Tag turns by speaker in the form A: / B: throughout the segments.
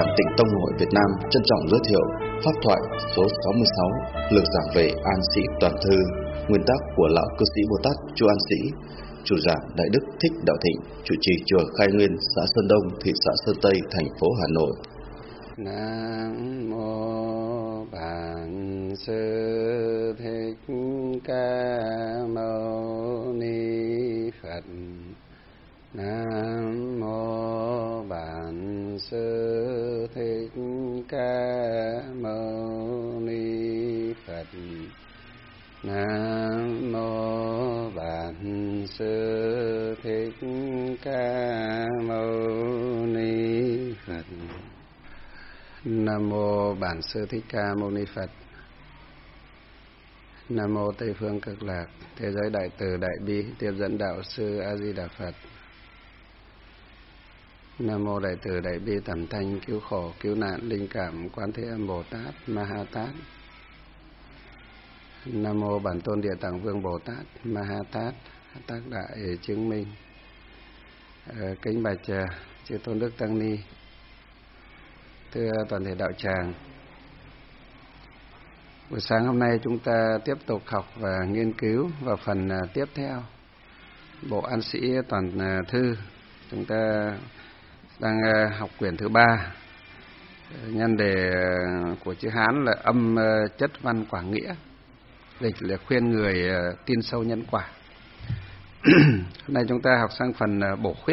A: Tịnh Tông Hội Việt Nam trân trọng giới thiệu pháp thoại số 66, lược giảng về An Sĩ Toàn Thư, nguyên tác của lão cư sĩ Bồ Tát Chu An Sĩ, chủ giảng Đại Đức Thích Đạo Thịnh, trụ trì chùa Khai Nguyên, xã Sơn Đông, thị xã Sơn Tây, thành phố Hà Nội.
B: Nam mô Bản Sư Thích Ca Mâu Ni Phật. Nam mô Bản Sư Thích Ca Mâu Ni Phật. Nam mô Bản Sư Thích Ca Mâu Ni Phật. Nam mô Bản Sư Thích Ca Mâu Ni Phật. Nam mô Tây phương Cực Lạc, thế giới đại từ đại bi, tiếp dẫn đạo sư A Di Đà Phật. Nam mô đại từ đại bi tầm thanh cứu khổ cứu nạn linh cảm Quán Thế Âm Bồ Tát Ma Ha Tát. Nam mô Bản Tôn Địa Tạng Vương Bồ Tát Ma Ha Tát, tác đại chứng minh. Kính bạch chư Tôn Đức Tăng Ni, thưa toàn thể đạo tràng. Buổi sáng hôm nay chúng ta tiếp tục học và nghiên cứu vào phần tiếp theo bộ An Sĩ Toàn Thư. Chúng ta đang học quyển thứ 3. Nhân đề của chữ Hán là Âm Chất Văn Quả Nghĩa, dịch là khuyên người tin sâu nhân quả. Hôm nay chúng ta học sang phần bổ khuyết.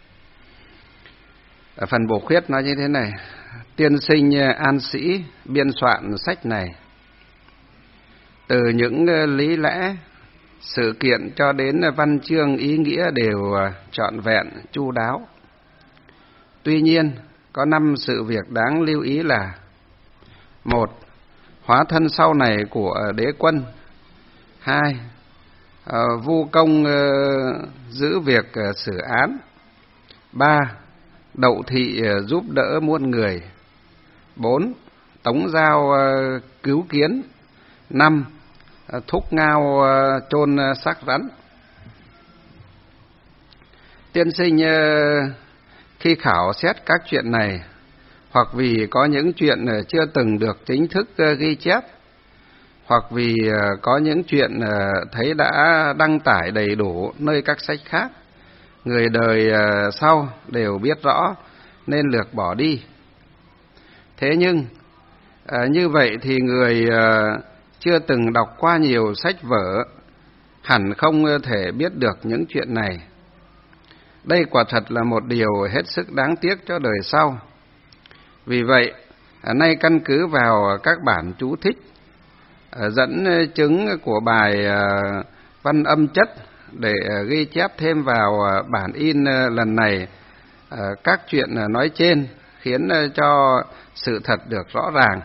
B: Ở phần bổ khuyết nói như thế này: tiên sinh An Sĩ biên soạn sách này, từ những lý lẽ, sự kiện cho đến văn chương ý nghĩa đều trọn vẹn, chu đáo. Tuy nhiên, có 5 sự việc đáng lưu ý là: 1. Hóa thân sau này của đế quân. 2. Vu công giữ việc xử án. 3. Đậu thị giúp đỡ muôn người. 4. Tống Giao cứu kiến. 5. Thúc Ngao chôn xác rắn. Tiên sinh khi khảo xét các chuyện này, hoặc vì có những chuyện chưa từng được chính thức ghi chép, hoặc vì có những chuyện thấy đã đăng tải đầy đủ nơi các sách khác, người đời sau đều biết rõ nên lược bỏ đi. Thế nhưng như vậy thì người chưa từng đọc qua nhiều sách vở hẳn không thể biết được những chuyện này. Đây quả thật là một điều hết sức đáng tiếc cho đời sau. Vì vậy, nay căn cứ vào các bản chú thích, dẫn chứng của bài Văn Âm Chất để ghi chép thêm vào bản in lần này các chuyện nói trên, khiến cho sự thật được rõ ràng.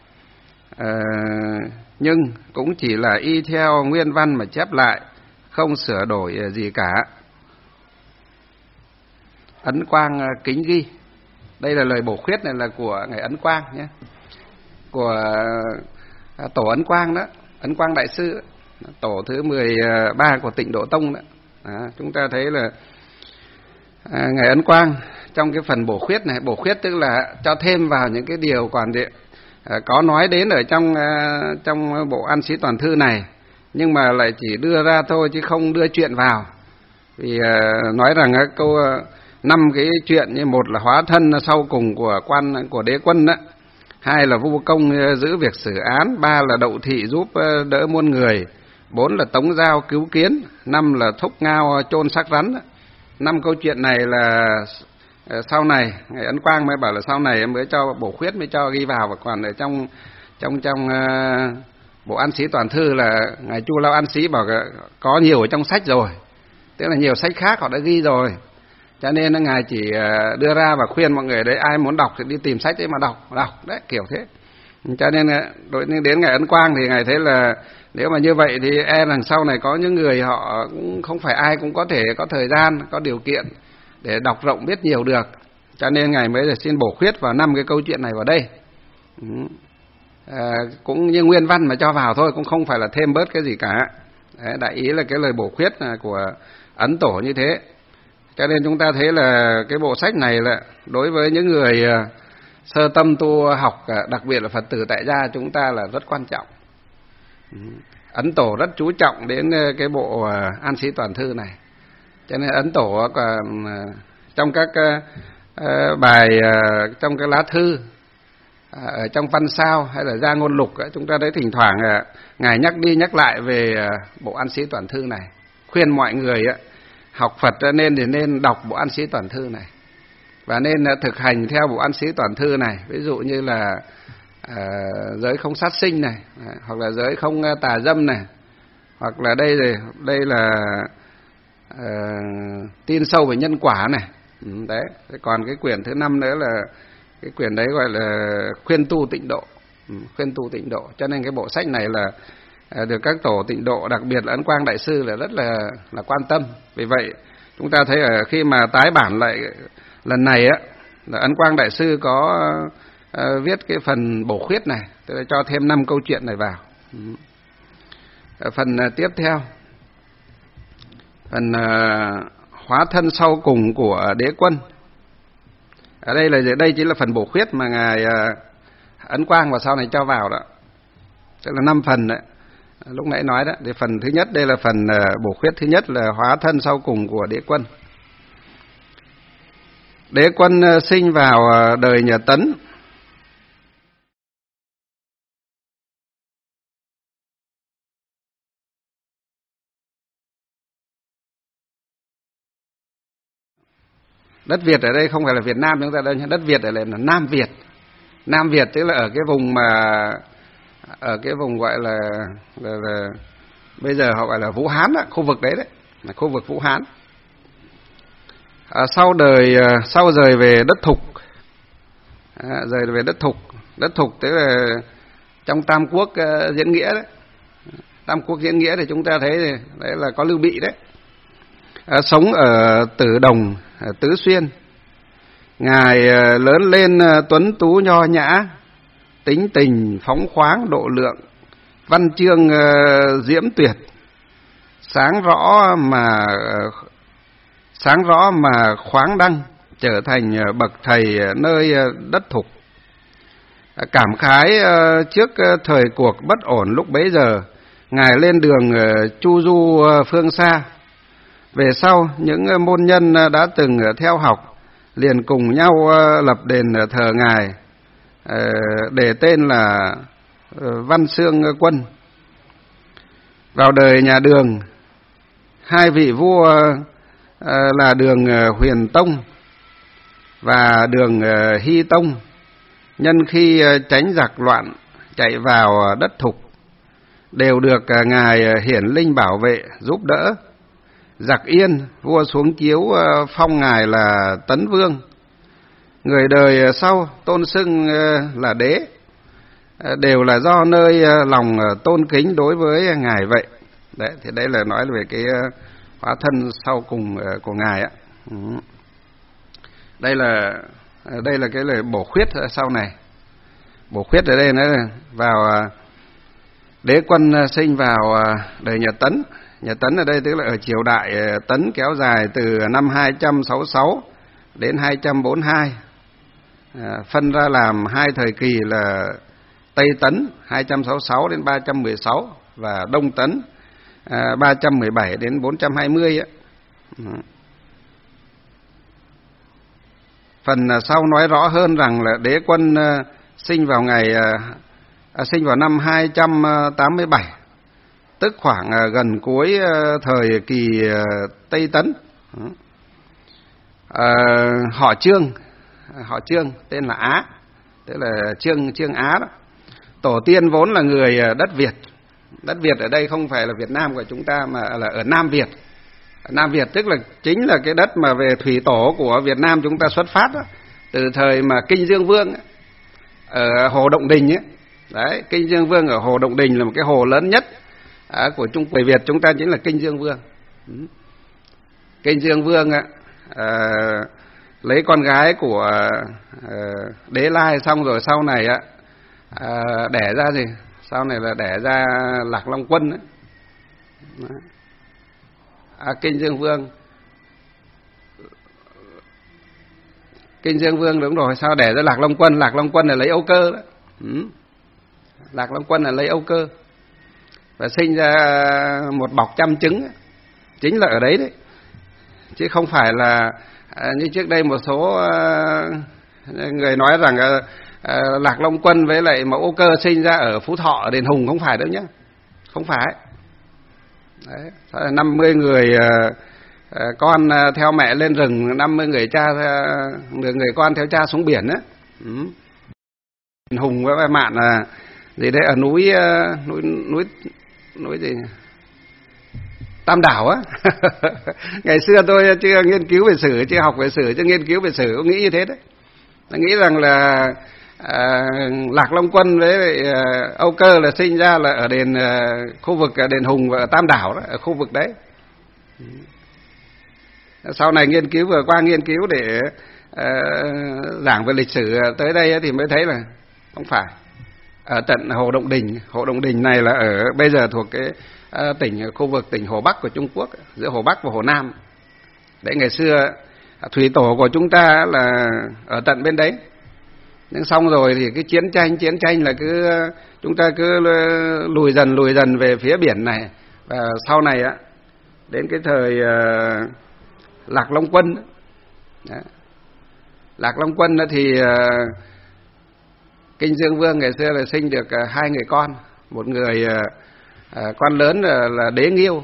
B: Nhưng cũng chỉ là y theo nguyên văn mà chép lại, không sửa đổi gì cả. Ấn Quang kính ghi. Đây là lời bổ khuyết này là của ngài Ấn Quang nhé, của tổ Ấn Quang đó, Ấn Quang đại sư, tổ thứ 13 của Tịnh Độ Tông đó. Chúng ta thấy là ngài Ấn Quang trong cái phần bổ khuyết này, bổ khuyết tức là cho thêm vào những cái điều còn có nói đến ở trong bộ An Sĩ Toàn Thư này, nhưng mà lại chỉ đưa ra thôi chứ không đưa chuyện vào. Vì nói rằng câu 5 cái chuyện như: 1 là hóa thân sau cùng của đế quân đó, 2 là vu công giữ việc xử án, 3 là đậu thị giúp đỡ muôn người, 4 là tống giao cứu kiến, 5 là thúc ngao chôn xác rắn. 5 câu chuyện này là sau này ngài Ấn Quang mới bảo là sau này em mới cho bổ khuyết, mới cho ghi vào, và còn ở trong bộ An Sĩ Toàn Thư là ngài Chu Lao An Sĩ bảo có nhiều ở trong sách rồi, tức là nhiều sách khác họ đã ghi rồi, cho nên là ngài chỉ đưa ra và khuyên mọi người đấy, ai muốn đọc thì đi tìm sách đấy mà đọc đấy, kiểu thế. Cho nên đối đến ngài Ấn Quang thì ngài thấy là nếu mà như vậy thì rằng sau này có những người họ cũng không phải ai cũng có thể có thời gian, có điều kiện để đọc rộng biết nhiều được, cho nên ngài mới xin bổ khuyết vào 5 cái câu chuyện này vào đây. Cũng như nguyên văn mà cho vào thôi, cũng không phải là thêm bớt cái gì cả. Đấy, đại ý là cái lời bổ khuyết của Ấn Tổ như thế. Cho nên chúng ta thấy là cái bộ sách này là đối với những người sơ tâm tu học, đặc biệt là Phật tử tại gia chúng ta là rất quan trọng. Ấn Tổ rất chú trọng đến cái bộ An Sĩ Toàn Thư này, cho nên Ấn Tổ còn trong các bài, trong cái lá thư, ở trong văn sao hay là gia ngôn lục, chúng ta thấy thỉnh thoảng ngài nhắc đi nhắc lại về bộ An Sĩ Toàn Thư này, khuyên mọi người học Phật nên đọc bộ An Sĩ Toàn Thư này và nên thực hành theo bộ An Sĩ Toàn Thư này. Ví dụ như là giới không sát sinh này, hoặc là giới không tà dâm này, hoặc là đây là tin sâu về nhân quả này. Đấy, còn cái quyển thứ 5 nữa là cái quyển đấy gọi là khuyên tu tịnh độ. Khuyên tu tịnh độ. Cho nên cái bộ sách này là được các tổ tịnh độ, đặc biệt là Ấn Quang Đại Sư là rất là quan tâm. Vì vậy chúng ta thấy khi mà tái bản lại lần này là Ấn Quang Đại Sư có viết cái phần bổ khuyết này, tức là cho thêm 5 câu chuyện này vào. Phần tiếp theo, phần hóa thân sau cùng của Đế Quân. Ở đây chính là phần bổ khuyết mà ngài Ấn Quang và sau này cho vào đó, tức là 5 phần đấy. Lúc nãy nói đó, thì phần thứ nhất đây là phần bổ khuyết thứ nhất là hóa thân sau cùng của Đế Quân. Đế Quân sinh vào đời nhà Tấn. Đất Việt ở đây không phải là Việt Nam chúng ta đâu nhé, đất Việt ở đây là Nam Việt. Nam Việt tức là ở cái vùng ở cái vùng gọi là bây giờ họ gọi là Vũ Hán đó, khu vực đấy là khu vực Vũ Hán. Sau rời về đất Thục, rời về đất Thục tức là trong Tam Quốc diễn nghĩa đấy. Tam Quốc diễn nghĩa thì chúng ta thấy đấy là có Lưu Bị đấy. Sống ở Tử Đồng, Tứ Xuyên. Ngài lớn lên tuấn tú nho nhã, tính tình phóng khoáng độ lượng, văn chương diễm tuyệt, sáng rõ mà khoáng đăng, trở thành bậc thầy nơi đất Thục. Cảm khái trước thời cuộc bất ổn lúc bấy giờ, ngài lên đường chu du phương xa. Về sau, những môn nhân đã từng theo học liền cùng nhau lập đền thờ ngài, để tên là Văn Xương Quân. Vào đời nhà Đường, 2 vị vua là Đường Huyền Tông và Đường Hy Tông, nhân khi tránh giặc loạn chạy vào đất Thục, đều được ngài hiển linh bảo vệ giúp đỡ. Giặc Yên, vua xuống chiếu phong ngài là Tấn Vương. Người đời sau tôn xưng là đế, đều là do nơi lòng tôn kính đối với ngài vậy. Đấy, thì đây là nói về cái hóa thân sau cùng của ngài ạ. Đây là cái lời bổ khuyết sau này. Bổ khuyết ở đây nó vào Đế Quân sinh vào đời nhà Tấn. Nhà Tấn ở đây tức là ở triều đại Tấn kéo dài từ năm 266 đến 242. Phân ra làm 2 thời kỳ là Tây Tấn 266 đến 316 và Đông Tấn 317 đến 420 ấy. Phần sau nói rõ hơn rằng là Đế Quân sinh vào năm 287, tức khoảng gần cuối thời kỳ Tây Tấn. Họ Trương tên là Á, tức là Trương Á đó. Tổ tiên vốn là người đất Việt. Đất Việt ở đây không phải là Việt Nam của chúng ta mà là ở Nam Việt. Nam Việt tức là chính là cái đất mà về thủy tổ của Việt Nam chúng ta xuất phát đó, từ thời mà Kinh Dương Vương ở Hồ Động Đình ấy. Đấy, Kinh Dương Vương ở Hồ Động Đình là một cái hồ lớn nhất của Trung Quốc. Việt chúng ta chính là Kinh Dương Vương. Kinh Dương Vương lấy con gái của Đế Lai xong rồi sau này đẻ ra gì? Sau này là đẻ ra Lạc Long Quân ấy. Kinh Dương Vương Kinh Dương Vương đúng rồi, sao để ra Lạc Long Quân? Lạc Long Quân là lấy Âu Cơ đó. Lạc Long Quân là lấy Âu Cơ và sinh ra một bọc trăm trứng, chính là ở đấy đấy, chứ không phải là như trước đây một số người nói rằng Lạc Long Quân với lại mẫu Âu Cơ sinh ra ở Phú Thọ, Đền Hùng, không phải đâu nhá, không phải. Đấy, 50 người con theo mẹ lên rừng, 50 người người con theo cha xuống biển á. Đền Hùng với Mạn là gì đấy, ở núi gì Tam Đảo á. Ngày xưa tôi chưa nghiên cứu về sử, chưa học về sử, chưa nghiên cứu về sử, có nghĩ như thế đấy. Tôi nghĩ rằng là Lạc Long Quân với Âu Cơ là sinh ra là ở khu vực Đền Hùng và ở Tam Đảo đó, ở khu vực đấy. Sau này vừa qua nghiên cứu để giảng về lịch sử tới đây thì mới thấy là không phải. Ở tận Hồ Động Đình này là ở bây giờ thuộc cái khu vực tỉnh Hồ Bắc của Trung Quốc, giữa Hồ Bắc và Hồ Nam. Đấy, ngày xưa thủy tổ của chúng ta là ở tận bên đấy. Nhưng xong rồi thì cái chiến tranh là chúng ta cứ lùi dần về phía biển này. Và sau này á, đến cái thời Lạc Long Quân. Lạc Long Quân thì Kinh Dương Vương ngày xưa là sinh được 2 người con, một người con lớn là Đế Nghiêu.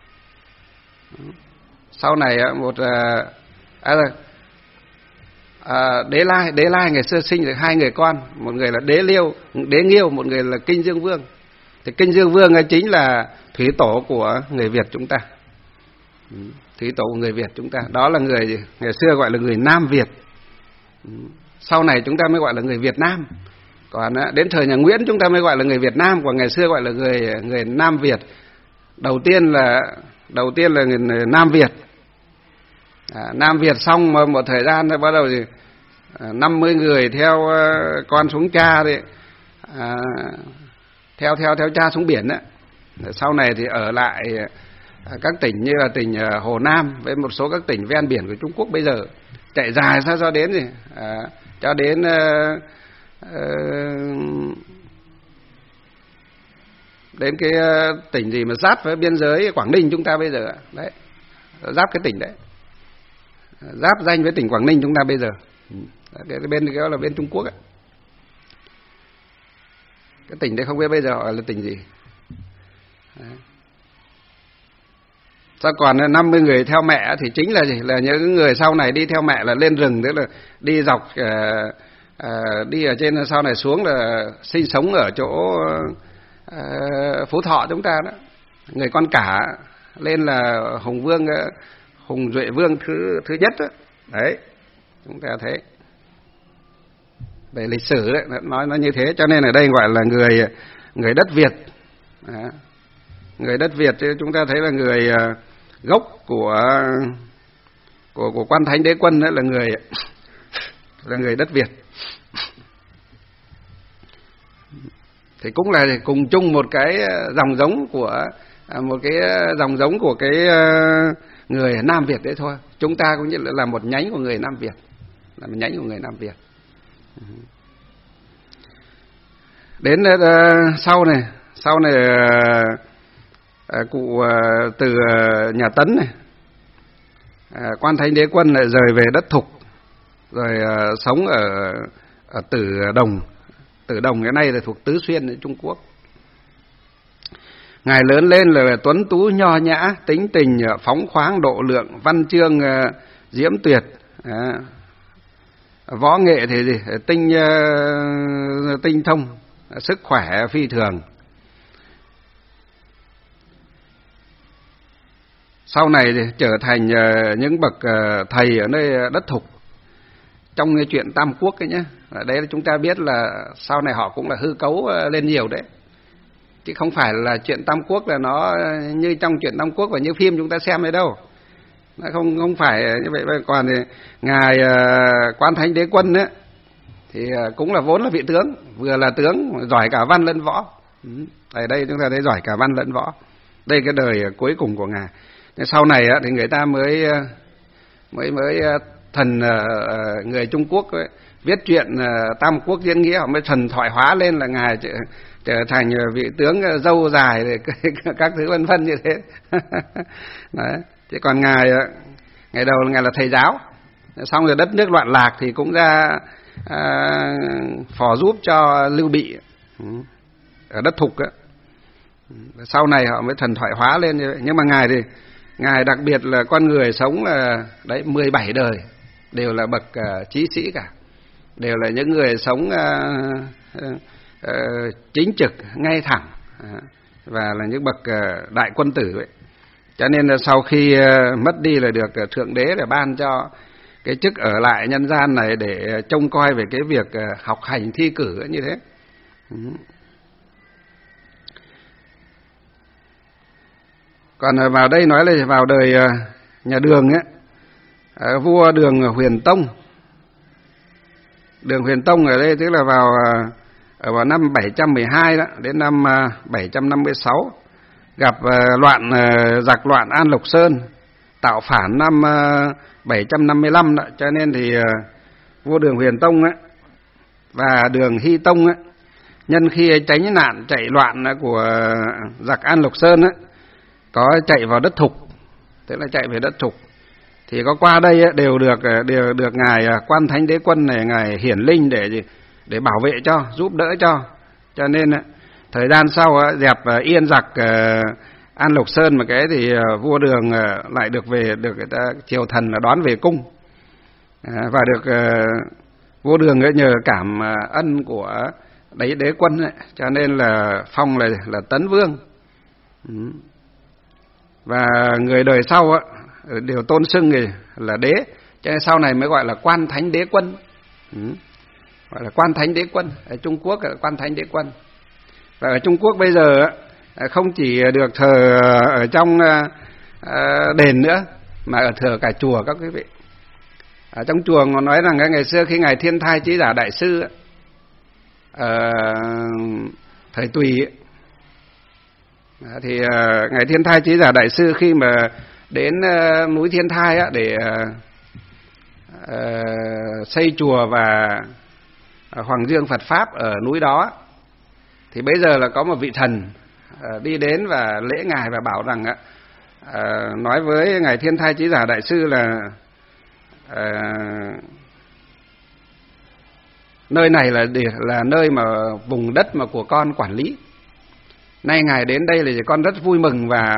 B: Sau này Đế Lai ngày xưa sinh được 2 người con, một người là Đế Nghiêu, một người là Kinh Dương Vương. Thì Kinh Dương Vương ấy chính là thủy tổ của người Việt chúng ta. Thủy tổ của người Việt chúng ta, đó là người ngày xưa gọi là người Nam Việt. Sau này chúng ta mới gọi là người Việt Nam. Còn đến thời nhà Nguyễn chúng ta mới gọi là người Việt Nam, còn ngày xưa gọi là người Nam Việt. Đầu tiên là người Nam Việt. Nam Việt xong một thời gian bắt đầu thì 50 người theo con xuống cha thì theo cha xuống biển đó. Sau này thì ở lại các tỉnh như là tỉnh Hồ Nam với một số các tỉnh ven biển của Trung Quốc bây giờ, chạy dài cho đến gì cho đến đến cái tỉnh gì mà giáp với biên giới Quảng Ninh chúng ta bây giờ đấy, giáp cái tỉnh đấy, giáp danh với tỉnh Quảng Ninh chúng ta bây giờ. Cái bên đó là bên Trung Quốc ấy. Cái tỉnh đấy không biết bây giờ gọi là tỉnh gì. Đấy. Sao còn 50 người theo mẹ thì chính là gì? Là những người sau này đi theo mẹ là lên rừng, tức là đi dọc đi ở trên sau này xuống là sinh sống ở chỗ Phú Thọ chúng ta đó. Người con cả lên là Hùng Duệ Vương thứ nhất đó. Đấy, chúng ta thấy về lịch sử đấy, nói nó như thế, cho nên ở đây gọi là người đất Việt. Đó. Người đất Việt chúng ta thấy là người gốc của Quan Thánh Đế Quân, đó là người đất Việt. Thì cũng là cùng chung một cái dòng giống của cái người Nam Việt đấy thôi. Chúng ta cũng như là một nhánh của người Nam Việt, Đến sau này cụ từ nhà Tấn này, Quan Thánh Đế Quân lại rời về đất Thục, rồi sống ở Tử Đồng. Tử Đồng cái này là thuộc Tứ Xuyên Trung Quốc. Ngài lớn lên là tuấn tú nho nhã, tính tình phóng khoáng độ lượng, văn chương diễm tuyệt, võ nghệ thì gì tinh thông, sức khỏe phi thường. Sau này thì trở thành những bậc thầy ở nơi đất Thục. Trong cái chuyện Tam Quốc ấy nhé, đấy là chúng ta biết là sau này họ cũng là hư cấu lên nhiều đấy, chứ không phải là chuyện Tam Quốc là nó như trong chuyện Tam Quốc và như phim chúng ta xem đấy đâu. Nó không phải như vậy. Còn thì ngài Quan Thánh Đế Quân ấy, thì cũng là vốn là vị tướng, vừa là tướng giỏi cả văn lẫn võ. Ở đây chúng ta thấy giỏi cả văn lẫn võ. Đây cái đời cuối cùng của ngài. Sau này thì người ta mới thần người Trung Quốc ấy, viết truyện Tam Quốc Diễn Nghĩa họ mới thần thoại hóa lên là ngài trở thành vị tướng râu dài các thứ vân vân như thế. Đấy. Thế còn ngài đầu ngài là thầy giáo, xong rồi đất nước loạn lạc thì cũng ra phò giúp cho Lưu Bị ở đất Thục á. Sau này họ mới thần thoại hóa lên như vậy. Nhưng mà ngài thì ngài đặc biệt là con người sống là đấy 17 đời đều là bậc chí sĩ cả, đều là những người sống chính trực ngay thẳng và là những bậc đại quân tử vậy. Cho nên là sau khi mất đi là được Thượng Đế để ban cho cái chức ở lại nhân gian này để trông coi về cái việc học hành thi cử như thế. Còn vào đây nói là vào đời nhà Đường ấy, vua Đường Huyền Tông. Đường Huyền Tông ở đây tức là vào năm 712 đó đến năm 756 gặp giặc loạn An Lộc Sơn, tạo phản năm 755 đó, cho nên thì vua Đường Huyền Tông ấy và Đường Hy Tông ấy, nhân khi tránh nạn chạy loạn của giặc An Lộc Sơn ấy, có chạy vào đất Thục, tức là chạy về đất Thục, thì có qua đây ấy, đều được ngài Quan Thánh Đế Quân này ngài hiển linh để bảo vệ cho, giúp đỡ cho nên thời gian sau dẹp yên giặc An Lộc Sơn mà cái thì vua Đường lại được người ta triều thần là đón về cung, và được vua Đường ấy nhờ cảm ân của đế quân ấy, cho nên là phong là Tấn Vương. Và người đời sau đều tôn xưng là đế, cho nên sau này mới gọi là Quan Thánh Đế Quân, gọi là Quan Thánh Đế Quân. Ở Trung Quốc là Quan Thánh Đế Quân. Và ở Trung Quốc bây giờ không chỉ được thờ ở trong đền nữa mà ở thờ cả chùa các quý vị. Ở trong chùa nó nói rằng ngày xưa khi ngài Thiên Thai Chí Giả Đại Sư thời Tùy thì ngài Thiên Thai Chí Giả Đại Sư khi mà đến núi Thiên Thai để xây chùa và Hoàng Dương Phật Pháp ở núi đó, thì bây giờ là có một vị thần đi đến và lễ ngài và bảo rằng nói với ngài Thiên Thai Chí Giả Đại Sư là nơi này là nơi mà vùng đất mà của con quản lý. Nay ngài đến đây là con rất vui mừng và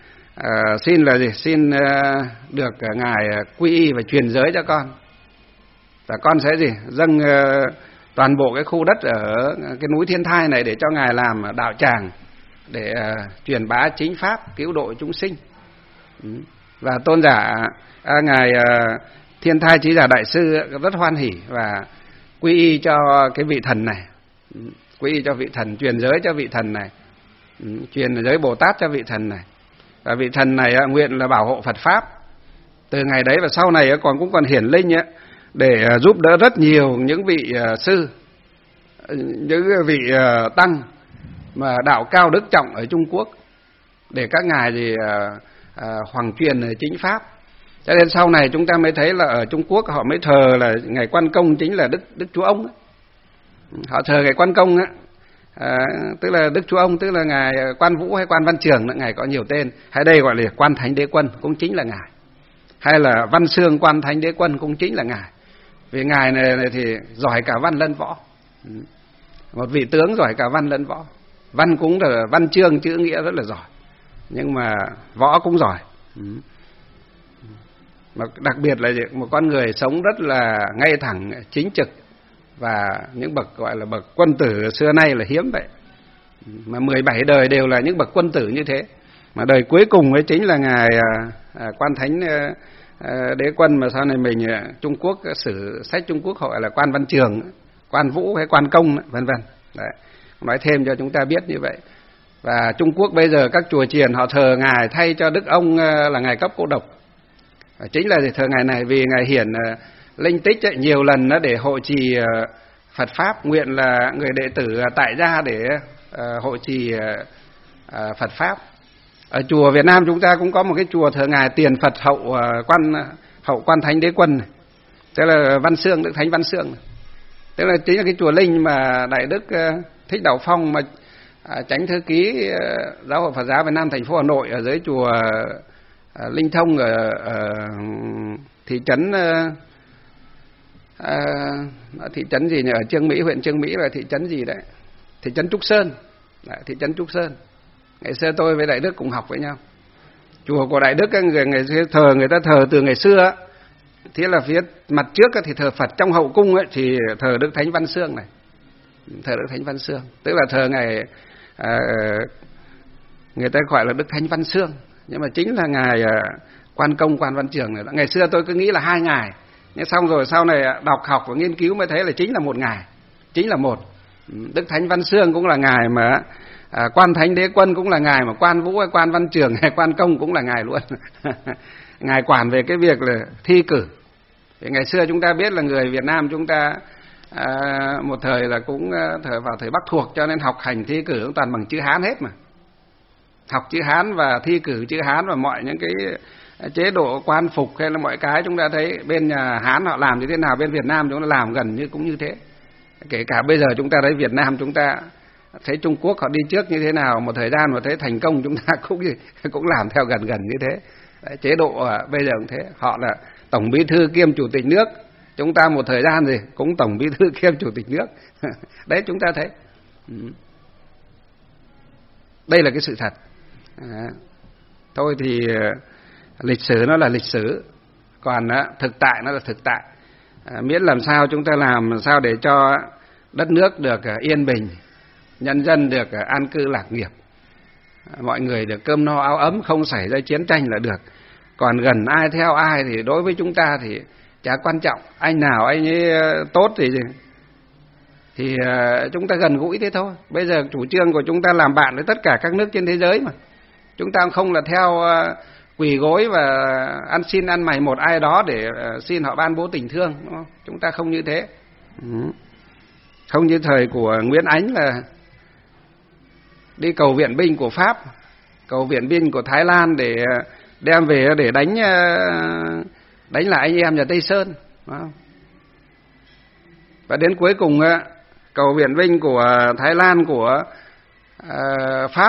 B: xin được ngài quy y và truyền giới cho con. Và con sẽ dâng toàn bộ cái khu đất ở cái núi Thiên Thai này để cho ngài làm đạo tràng để truyền bá chính pháp, cứu độ chúng sinh. Và tôn giả ngài Thiên Thai Chí Giả Đại Sư rất hoan hỉ và quy y cho cái vị thần này, quy y cho vị thần, truyền giới cho vị thần này, truyền giới Bồ Tát cho vị thần này. Và vị thần này nguyện là bảo hộ Phật Pháp. Từ ngày đấy và sau này cũng còn hiển linh để giúp đỡ rất nhiều những vị sư, những vị tăng mà đạo cao đức trọng ở Trung Quốc, để các ngài hoàng truyền chính pháp. Cho nên sau này chúng ta mới thấy là ở Trung Quốc họ mới thờ là ngài Quan Công chính là Đức Chúa Ông. Họ thờ ngài Quan Công tức là Đức Chúa Ông, tức là ngài Quan Vũ hay Quan Văn Trường, ngài có nhiều tên. Hay đây gọi là Quan Thánh Đế Quân cũng chính là ngài, hay là Văn Xương Quan Thánh Đế Quân cũng chính là ngài. Vì ngài này thì giỏi cả văn lẫn võ, một vị tướng giỏi cả văn lẫn võ. Văn cũng là văn chương chữ nghĩa rất là giỏi, nhưng mà võ cũng giỏi. Mà đặc biệt là một con người sống rất là ngay thẳng, chính trực, và những bậc gọi là bậc quân tử xưa nay là hiếm vậy. Mà 17 đời đều là những bậc quân tử như thế. Mà đời cuối cùng ấy chính là ngài Quan Thánh Đế Quân, mà sau này mình Trung Quốc sử sách Trung Quốc gọi là Quan Văn Trường, Quan Vũ hay Quan Công vân vân. Đấy, nói thêm cho chúng ta biết như vậy. Và Trung Quốc bây giờ các chùa chiền họ thờ ngài thay cho Đức Ông là ngài Cấp Cô Độc. Chính là thờ ngài này vì ngài hiển linh tích nhiều lần để hộ trì Phật Pháp, nguyện là người đệ tử tại gia để hộ trì Phật Pháp. Ở chùa Việt Nam chúng ta cũng có một cái chùa thờ ngài Tiền Phật Hậu Quan Thánh Đế Quân này. tức là Văn Xương, Đức Thánh Văn Xương, tức là chính là cái chùa Linh mà Đại Đức Thích Đạo Phong mà chánh thư ký Giáo hội Phật giáo Việt Nam thành phố Hà Nội ở dưới chùa Linh Thông ở thị trấn thị trấn gì nhỉ, ở Chương Mỹ, huyện Chương Mỹ, và thị trấn gì đấy, thị trấn Trúc Sơn. Đấy, thị trấn Trúc Sơn. Ngày xưa tôi với Đại Đức cùng học với nhau. Chùa của Đại Đức người ta thờ từ ngày xưa. Thế là phía mặt trước thì thờ Phật, trong hậu cung ấy thì thờ Đức Thánh Văn Xương này, thờ Đức Thánh Văn Xương, tức là thờ ngày người ta gọi là Đức Thánh Văn Xương, nhưng mà chính là ngài Quan Công, Quan Văn Trường này. Ngày xưa tôi cứ nghĩ là 2 ngày, nhưng xong rồi sau này đọc học và nghiên cứu mới thấy là chính là 1 ngày, chính là một. Đức Thánh Văn Xương cũng là ngài mà Quan Thánh Đế Quân cũng là ngài, mà Quan Vũ hay Quan Văn Trường hay Quan Công cũng là ngài luôn. Ngài quản về cái việc là thi cử. Thì ngày xưa chúng ta biết là người Việt Nam chúng ta một thời là cũng vào thời Bắc thuộc, cho nên học hành thi cử cũng toàn bằng chữ Hán hết mà. Học chữ Hán và thi cử chữ Hán, và mọi những cái chế độ quan phục hay là mọi cái chúng ta thấy bên nhà Hán họ làm như thế nào, bên Việt Nam chúng ta làm gần như cũng như thế. Kể cả bây giờ chúng ta thấy Việt Nam chúng ta thấy Trung Quốc họ đi trước như thế nào, một thời gian mà thấy thành công chúng ta cũng làm theo gần như thế. Đấy, chế độ bây giờ cũng thế, họ là tổng bí thư kiêm chủ tịch nước, chúng ta một thời gian gì cũng tổng bí thư kiêm chủ tịch nước. Đấy, chúng ta thấy đây là cái sự thật. Thôi thì lịch sử nó là lịch sử, còn thực tại nó là thực tại. Miễn làm sao chúng ta làm sao để cho đất nước được yên bình, nhân dân được an cư lạc nghiệp, mọi người được cơm no áo ấm, không xảy ra chiến tranh là được. Còn gần ai theo ai thì đối với chúng ta thì chả quan trọng, anh nào anh ấy tốt thì chúng ta gần gũi thế thôi. Bây giờ chủ trương của chúng ta làm bạn với tất cả các nước trên thế giới mà. Chúng ta không là theo quỳ gối và ăn xin ăn mày một ai đó để xin họ ban bố tình thương, đúng không? Chúng ta không như thế. Không như thời của Nguyễn Ánh là đi cầu viện binh của Pháp, cầu viện binh của Thái Lan để đem về để đánh lại anh em nhà Tây Sơn, đúng không? Và đến cuối cùng cầu viện binh của Thái Lan, của Pháp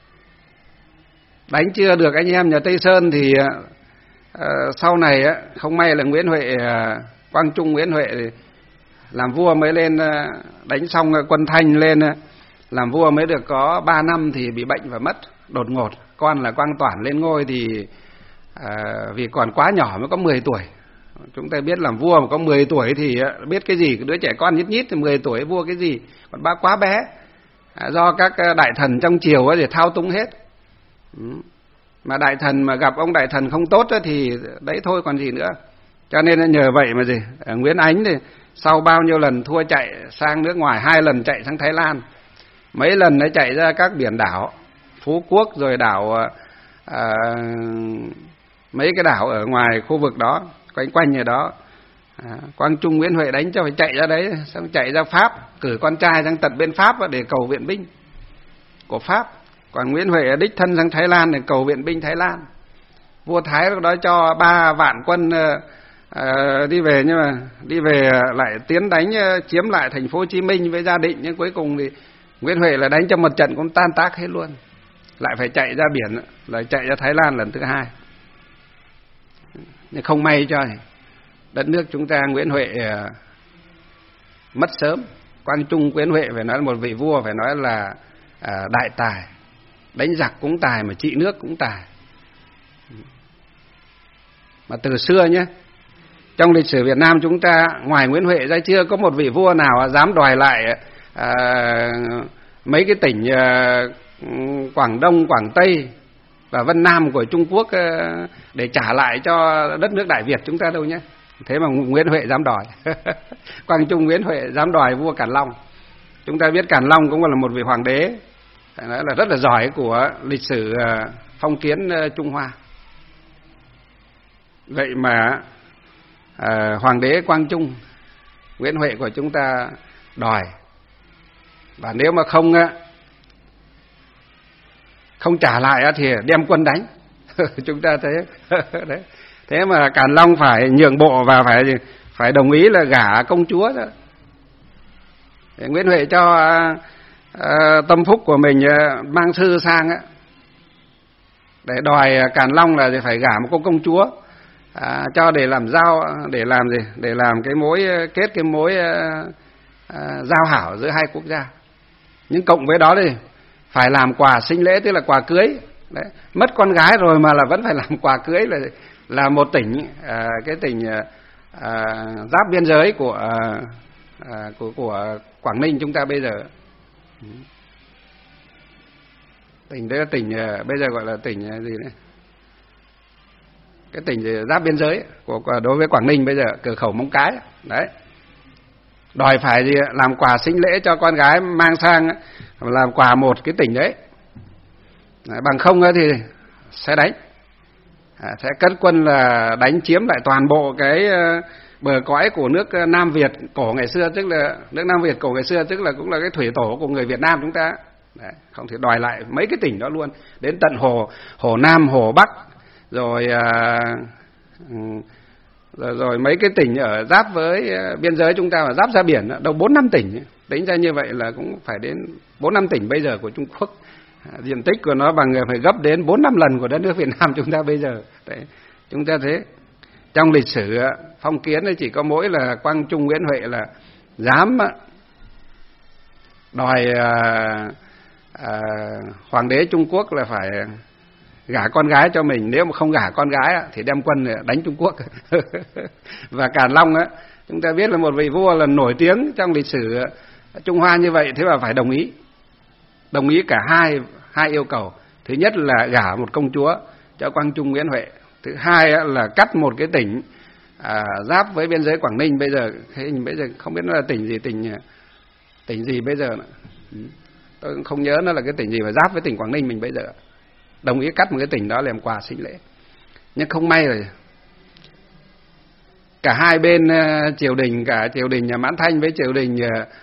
B: đánh chưa được anh em nhà Tây Sơn thì sau này không may là Nguyễn Huệ, Quang Trung Nguyễn Huệ làm vua mới lên, đánh xong quân Thanh lên làm vua mới được có 3 năm thì bị bệnh và mất đột ngột. Con là Quang Toản lên ngôi thì vì còn quá nhỏ mới có 10 tuổi. Chúng ta biết làm vua mà có 10 tuổi thì biết cái gì, đứa trẻ con nhít thì 10 tuổi vua cái gì, còn ba quá bé, do các đại thần trong triều để thao túng hết. Mà đại thần mà gặp ông đại thần không tốt thì đấy thôi còn gì nữa. Cho nên nhờ vậy mà Nguyễn Ánh thì sau bao nhiêu lần thua chạy sang nước ngoài, 2 lần chạy sang Thái Lan, mấy lần nó chạy ra các biển đảo Phú Quốc rồi đảo mấy cái đảo ở ngoài khu vực đó, quanh ở đó. Quang Trung Nguyễn Huệ đánh cho phải chạy ra đấy, xong chạy ra Pháp, cử con trai sang tận bên Pháp để cầu viện binh của Pháp. Còn Nguyễn Huệ đích thân sang Thái Lan để cầu viện binh Thái Lan. Vua Thái lúc đó cho 3 vạn quân đi về, nhưng mà đi về lại tiến đánh chiếm lại thành phố Hồ Chí Minh với Gia Định, nhưng cuối cùng thì Nguyễn Huệ là đánh trong một trận cũng tan tác hết luôn, lại phải chạy ra biển, lại chạy ra Thái Lan lần thứ 2. Nhưng không may cho đất nước chúng ta Nguyễn Huệ mất sớm. Quang Trung Nguyễn Huệ phải nói là một vị vua, phải nói là đại tài, đánh giặc cũng tài mà trị nước cũng tài. Mà từ xưa nhé, trong lịch sử Việt Nam chúng ta ngoài Nguyễn Huệ ra chưa có một vị vua nào dám đòi lại mấy cái tỉnh Quảng Đông, Quảng Tây và Vân Nam của Trung Quốc để trả lại cho đất nước Đại Việt chúng ta đâu nhé. Thế mà Nguyễn Huệ dám đòi. Quang Trung Nguyễn Huệ dám đòi vua Càn Long. Chúng ta biết Càn Long cũng là một vị hoàng đế, phải nói là rất là giỏi của lịch sử phong kiến Trung Hoa. Vậy mà hoàng đế Quang Trung Nguyễn Huệ của chúng ta đòi, và nếu mà không trả lại thì đem quân đánh. Chúng ta thấy đấy. Thế mà Càn Long phải nhượng bộ và phải đồng ý là gả công chúa đó. Nguyễn Huệ cho tâm phúc của mình mang thư sang á, để đòi Càn Long là phải gả một cô công chúa cho để làm giao, để làm gì, để làm cái mối kết, cái mối giao hảo giữa hai quốc gia. Nhưng cộng với đó thì phải làm quà sinh lễ, tức là quà cưới. Đấy, mất con gái rồi mà là vẫn phải làm quà cưới, là một tỉnh, cái tỉnh giáp biên giới của Quảng Ninh chúng ta bây giờ. Tỉnh đấy là tỉnh bây giờ gọi là tỉnh gì đấy, cái tỉnh giáp biên giới của đối với Quảng Ninh bây giờ, cửa khẩu Móng Cái đấy. Đòi phải gì, làm quà sinh lễ cho con gái mang sang làm quà một cái tỉnh đấy. Bằng không thì sẽ đánh, sẽ cất quân là đánh chiếm lại toàn bộ cái bờ cõi của nước Nam Việt cổ ngày xưa, tức là nước Nam Việt cổ ngày xưa, tức là cũng là cái thủy tổ của người Việt Nam chúng ta. Đấy, không thể đòi lại mấy cái tỉnh đó luôn, đến tận Hồ Nam, Hồ Bắc, rồi mấy cái tỉnh ở giáp với biên giới chúng ta, mà giáp ra biển đâu 4-5 tỉnh, tính ra như vậy là cũng phải đến 4-5 tỉnh bây giờ của Trung Quốc. Diện tích của nó bằng phải gấp đến 4-5 lần của đất nước Việt Nam chúng ta bây giờ. Đấy, chúng ta thấy trong lịch sử phong kiến thì chỉ có mỗi là Quang Trung Nguyễn Huệ là dám đòi hoàng đế Trung Quốc là phải gả con gái cho mình, nếu mà không gả con gái thì đem quân đánh Trung Quốc. Và Càn Long á, chúng ta biết là một vị vua là nổi tiếng trong lịch sử Trung Hoa như vậy, thế mà phải đồng ý cả hai yêu cầu. Thứ nhất là gả một công chúa cho Quang Trung Nguyễn Huệ, thứ hai là cắt một cái tỉnh giáp với biên giới Quảng Ninh bây giờ không biết nó là tỉnh gì bây giờ nữa. Tôi cũng không nhớ nó là cái tỉnh gì mà giáp với tỉnh Quảng Ninh mình bây giờ. Đồng ý cắt một cái tỉnh đó làm quà sinh lễ. Nhưng không may rồi, cả hai bên triều đình, cả triều đình nhà Mãn Thanh với triều đình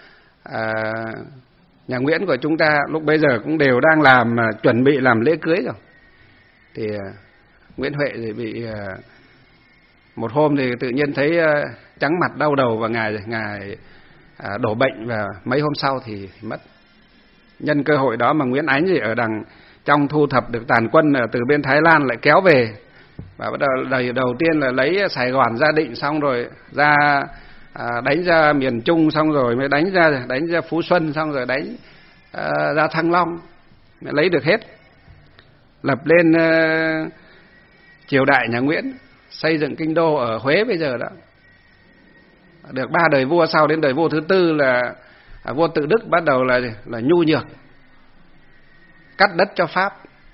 B: nhà Nguyễn của chúng ta lúc bây giờ cũng đều đang chuẩn bị làm lễ cưới rồi. Thì Nguyễn Huệ thì bị một hôm thì tự nhiên thấy trắng mặt đau đầu, và ngài đổ bệnh, và mấy hôm sau thì mất. Nhân cơ hội đó mà Nguyễn Ánh thì ở đằng trong thu thập được tàn quân từ bên Thái Lan lại kéo về, và bắt đầu tiên là lấy Sài Gòn ra Định, xong rồi ra đánh ra miền Trung, xong rồi mới đánh ra Phú Xuân, xong rồi đánh ra Thăng Long, mới lấy được hết. Lập lên triều đại nhà Nguyễn, xây dựng kinh đô ở Huế bây giờ đó. Được 3 đời vua sau, đến đời vua thứ tư là vua Tự Đức bắt đầu là nhu nhược, cắt đất cho Pháp.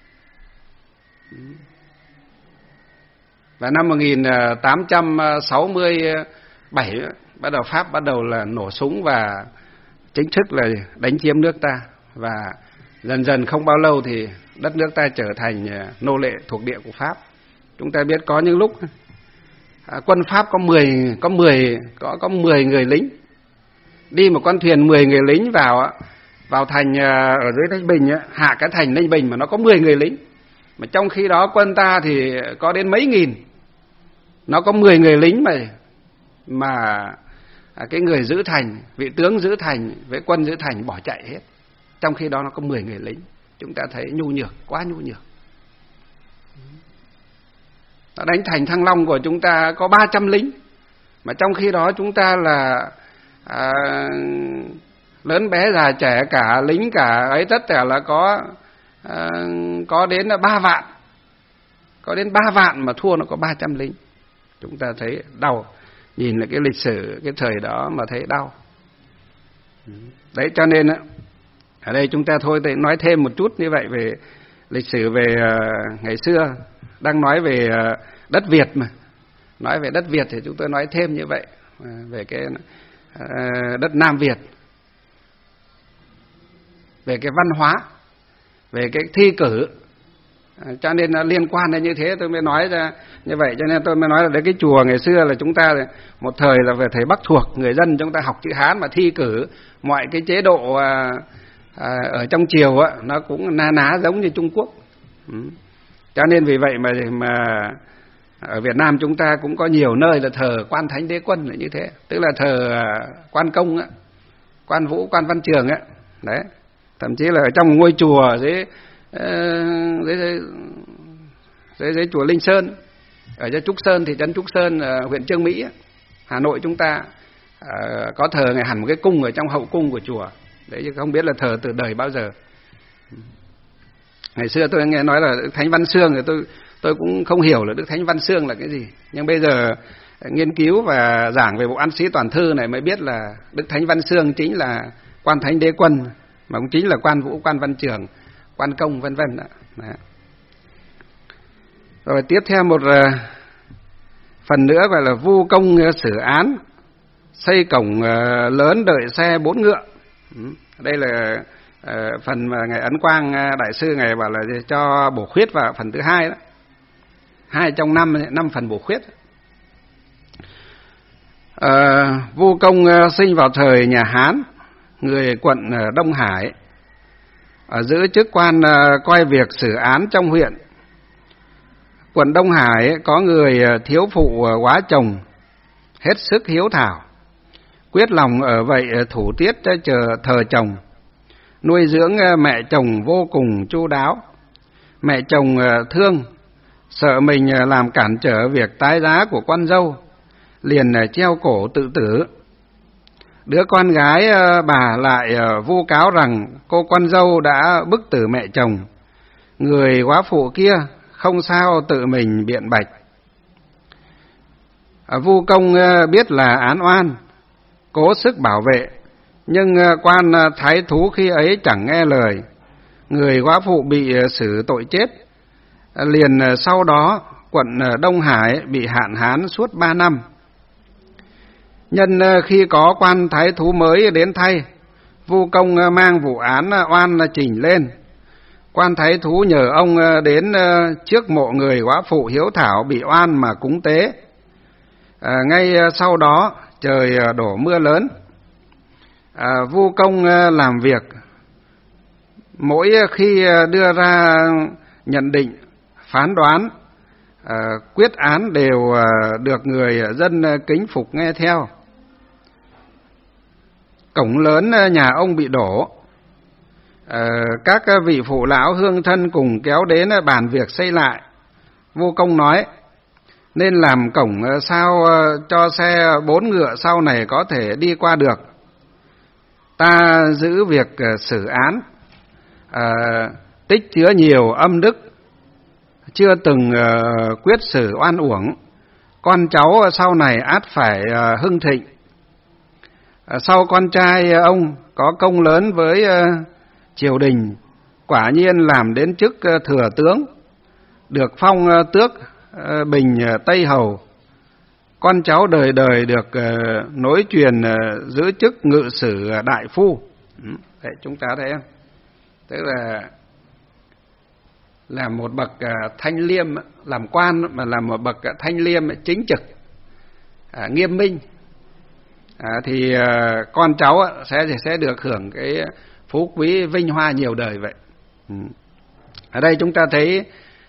B: Và năm 1867 bắt đầu Pháp bắt đầu là nổ súng và chính thức là đánh chiếm nước ta, và dần dần không bao lâu thì đất nước ta trở thành nô lệ thuộc địa của Pháp. Chúng ta biết có những lúc quân Pháp có 10 người lính, đi một con thuyền 10 người lính vào thành ở dưới Ninh Bình, hạ cái thành Ninh Bình mà nó có 10 người lính. Mà trong khi đó quân ta thì có đến mấy nghìn, nó có 10 người lính mà cái người giữ thành, vị tướng giữ thành với quân giữ thành bỏ chạy hết. Trong khi đó nó có 10 người lính. Chúng ta thấy nhu nhược, quá nhu nhược. Nó đánh thành Thăng Long của chúng ta có 300 lính, mà trong khi đó chúng ta là lớn bé già trẻ, cả lính cả ấy, tất cả là có đến 3 vạn. Có đến 3 vạn mà thua nó có 300 lính. Chúng ta thấy đau. Nhìn lại cái lịch sử cái thời đó mà thấy đau. Đấy, cho nên ở đây chúng ta thôi nói thêm một chút như vậy về lịch sử về ngày xưa. Đang nói về đất Việt mà. Nói về đất Việt thì chúng tôi nói thêm như vậy. Về cái đất Nam Việt. Về cái văn hóa. Về cái thi cử. Cho nên nó liên quan đến như thế tôi mới nói ra như vậy. Cho nên tôi mới nói là đấy, cái chùa ngày xưa là chúng ta một thời là về thầy Bắc thuộc, người dân chúng ta học chữ Hán mà thi cử mọi cái chế độ ở trong triều nó cũng na ná giống như Trung Quốc. Cho nên vì vậy mà Ở Việt Nam chúng ta cũng có nhiều nơi là thờ Quan Thánh Đế Quân là như thế, tức là thờ Quan Công á, Quan Vũ, Quan Văn Trường á, đấy. Thậm chí là ở trong ngôi chùa dưới chùa Linh Sơn, ở Trúc Sơn, thị trấn Trúc Sơn, huyện Chương Mỹ, Hà Nội chúng ta có thờ ngày hẳn một cái cung ở trong hậu cung của chùa, đấy, chứ không biết là thờ từ đời bao giờ. Ngày xưa tôi nghe nói là Đức Thánh Văn Xương, thì tôi cũng không hiểu là Đức Thánh Văn Xương là cái gì, nhưng bây giờ nghiên cứu và giảng về bộ An Sĩ Toàn Thư này mới biết là Đức Thánh Văn Xương chính là Quan Thánh Đế Quân, mà cũng chính là Quan Vũ, Quan Văn Trường, Quan Công, vân vân. Rồi tiếp theo một phần nữa gọi là vu công xử án, xây cổng lớn đợi xe 4 ngựa. Đây là phần mà ngài Ấn Quang đại sư ngài bảo là cho bổ khuyết vào phần thứ 2 đó. 2 trong 5 phần bổ khuyết. Vu Công sinh vào thời nhà Hán, người quận Đông Hải, giữ chức quan coi việc xử án trong huyện. Quận Đông Hải có người thiếu phụ quá chồng, hết sức hiếu thảo, quyết lòng ở vậy thủ tiết chờ thờ chồng, nuôi dưỡng mẹ chồng vô cùng chu đáo. Mẹ chồng thương, sợ mình làm cản trở việc tái giá của con dâu, liền treo cổ tự tử. Đứa con gái bà lại vu cáo rằng cô con dâu đã bức tử mẹ chồng. Người góa phụ kia không sao tự mình biện bạch. Vu Công biết là án oan, cố sức bảo vệ, nhưng quan thái thú khi ấy chẳng nghe lời. Người góa phụ bị xử tội chết. Liền sau đó quận Đông Hải bị hạn hán suốt 3 năm. Nhân khi có quan thái thú mới đến thay, Vu Công mang vụ án oan trình lên. Quan thái thú nhờ ông đến trước mộ người góa phụ hiếu thảo bị oan mà cúng tế. Ngay sau đó trời đổ mưa lớn. Vu Công làm việc, mỗi khi đưa ra nhận định, phán đoán, quyết án đều được người dân kính phục nghe theo. Cổng lớn nhà ông bị đổ, các vị phụ lão hương thân cùng kéo đến bàn việc xây lại. Vu Công nói, nên làm cổng sao cho xe 4 ngựa sau này có thể đi qua được. Ta giữ việc xử án, tích chứa nhiều âm đức, chưa từng quyết xử oan uổng. Con cháu sau này ắt phải hưng thịnh. Sau con trai ông có công lớn với triều đình, quả nhiên làm đến chức thừa tướng, được phong tước Bình Tây Hầu. Con cháu đời đời được nối truyền giữ chức ngự sử đại phu. Đấy, chúng ta thấy không? Tức là làm một bậc thanh liêm, làm quan mà làm một bậc thanh liêm chính trực, nghiêm minh, thì con cháu sẽ được hưởng cái phú quý vinh hoa nhiều đời vậy. Ở đây chúng ta thấy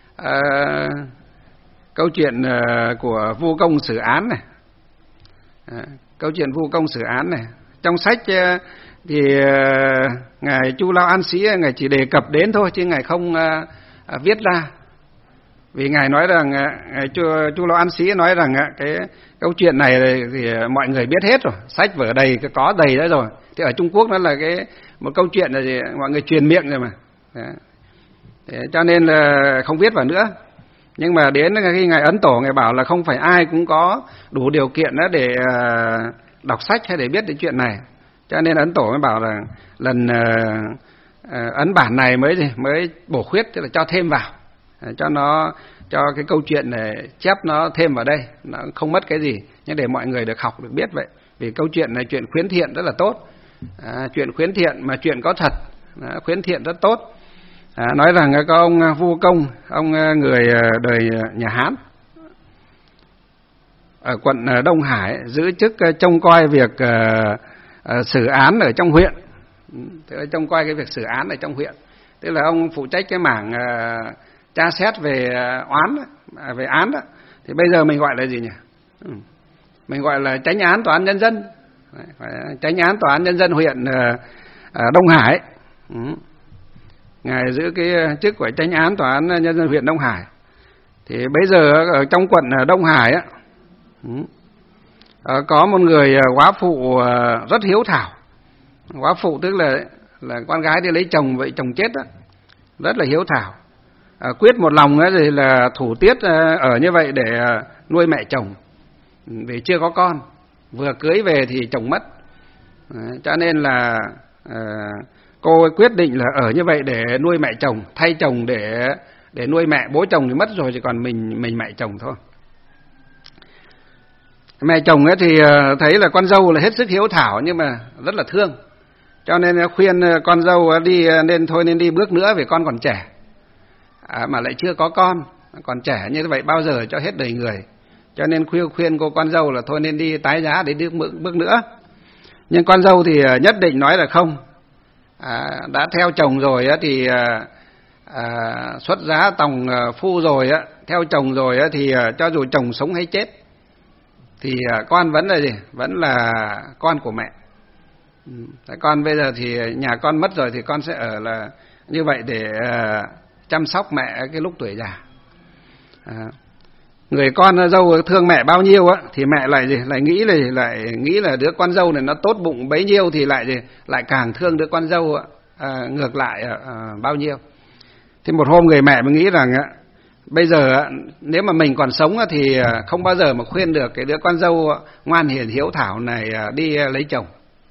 B: câu chuyện của Vu Công xử án này, câu chuyện Vu Công xử án này trong sách thì ngài Chu Lao An Sĩ ngài chỉ đề cập đến thôi, chứ ngài không viết ra. Vì ngài nói rằng ngài Chu Lao An Sĩ nói rằng cái câu chuyện này thì mọi người biết hết rồi, sách vở đầy, có đầy đấy rồi. Thì ở Trung Quốc nó là một câu chuyện là mọi người truyền miệng rồi mà. Thế cho nên là không viết vào nữa. Nhưng mà đến khi ngài Ấn Tổ ngài bảo là không phải ai cũng có đủ điều kiện đó để đọc sách hay để biết đến chuyện này. Cho nên Ấn Tổ mới bảo là lần ấn bản này mới bổ khuyết, tức là cho thêm vào, cho cái câu chuyện này chép nó thêm vào đây, nó không mất cái gì, nhưng để mọi người được học được biết vậy. Vì câu chuyện này chuyện khuyến thiện rất là tốt, chuyện khuyến thiện mà chuyện có thật, khuyến thiện rất tốt. Nói rằng có ông Vu Công, ông người đời nhà Hán ở quận Đông Hải, giữ chức trông coi việc xử án ở trong huyện. Tức là trông coi cái việc xử án ở trong huyện, tức là ông phụ trách cái mảng tra xét về về án đó. Thì bây giờ mình gọi là gì nhỉ? Mình gọi là chánh án tòa án nhân dân. Chánh án tòa án nhân dân huyện Đông Hải. Ngài giữ cái chức của chánh án tòa án nhân dân huyện Đông Hải. Thì bây giờ ở trong quận Đông Hải á, có một người góa phụ rất hiếu thảo. Góa phụ tức là con gái đi lấy chồng, vậy chồng chết á, rất là hiếu thảo. Quyết một lòng ấy thì là thủ tiết ở như vậy để nuôi mẹ chồng, vì chưa có con, vừa cưới về thì chồng mất. Cho nên là cô ấy quyết định là ở như vậy để nuôi mẹ chồng, thay chồng để nuôi mẹ. Bố chồng thì mất rồi, chỉ còn mình mẹ chồng thôi. Mẹ chồng ấy thì thấy là con dâu là hết sức hiếu thảo nhưng mà rất là thương, cho nên khuyên con dâu đi nên đi bước nữa vì con còn trẻ, mà lại chưa có con, còn trẻ như vậy bao giờ cho hết đời người. Cho nên khuyên cô con dâu là thôi nên đi tái giá để đi bước nữa. Nhưng con dâu thì nhất định nói là không. Đã theo chồng rồi thì xuất giá tòng phu rồi, theo chồng rồi thì cho dù chồng sống hay chết thì con vẫn là gì? Vẫn là con của mẹ. Con bây giờ thì nhà con mất rồi thì con sẽ ở là như vậy để chăm sóc mẹ cái lúc tuổi già. Người con dâu thương mẹ bao nhiêu á thì mẹ lại nghĩ là đứa con dâu này nó tốt bụng bấy nhiêu thì lại càng thương đứa con dâu ngược lại bao nhiêu. Thì một hôm người mẹ mới nghĩ rằng bây giờ nếu mà mình còn sống thì không bao giờ mà khuyên được cái đứa con dâu ngoan hiền hiếu thảo này đi lấy chồng,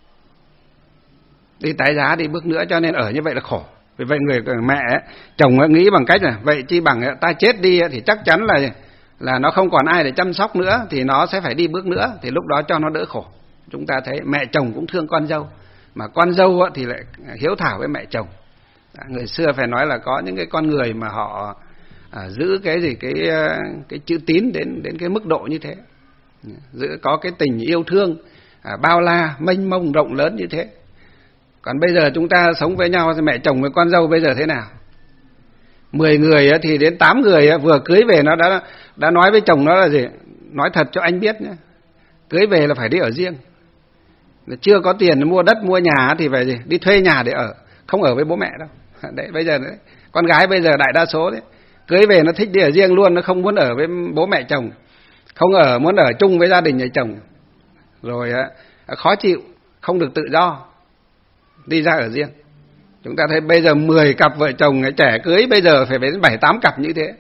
B: đi tái giá, đi bước nữa, cho nên ở như vậy là khổ. Vì vậy người mẹ chồng nghĩ bằng cách là vậy chi bằng ta chết đi thì chắc chắn là nó không còn ai để chăm sóc nữa, thì nó sẽ phải đi bước nữa, thì lúc đó cho nó đỡ khổ. Chúng ta thấy mẹ chồng cũng thương con dâu, mà con dâu thì lại hiếu thảo với mẹ chồng. Người xưa phải nói là có những cái con người mà họ giữ cái chữ tín đến cái mức độ như thế, có cái tình yêu thương bao la mênh mông rộng lớn như thế. Còn bây giờ chúng ta sống với nhau thì mẹ chồng với con dâu bây giờ thế nào? 10 người thì đến 8 người vừa cưới về nó đã nói với chồng nó là gì? Nói thật cho anh biết nhé, cưới về là phải đi ở riêng. Chưa có tiền mua đất mua nhà thì phải gì? Đi thuê nhà để ở, không ở với bố mẹ đâu. Đấy, bây giờ đấy, con gái bây giờ đại đa số đấy, cưới về nó thích đi ở riêng luôn, nó không muốn ở với bố mẹ chồng, muốn ở chung với gia đình nhà chồng. Rồi khó chịu, không được tự do, đi ra ở riêng. Chúng ta thấy bây giờ 10 cặp vợ chồng trẻ cưới bây giờ phải đến 7-8 cặp như thế.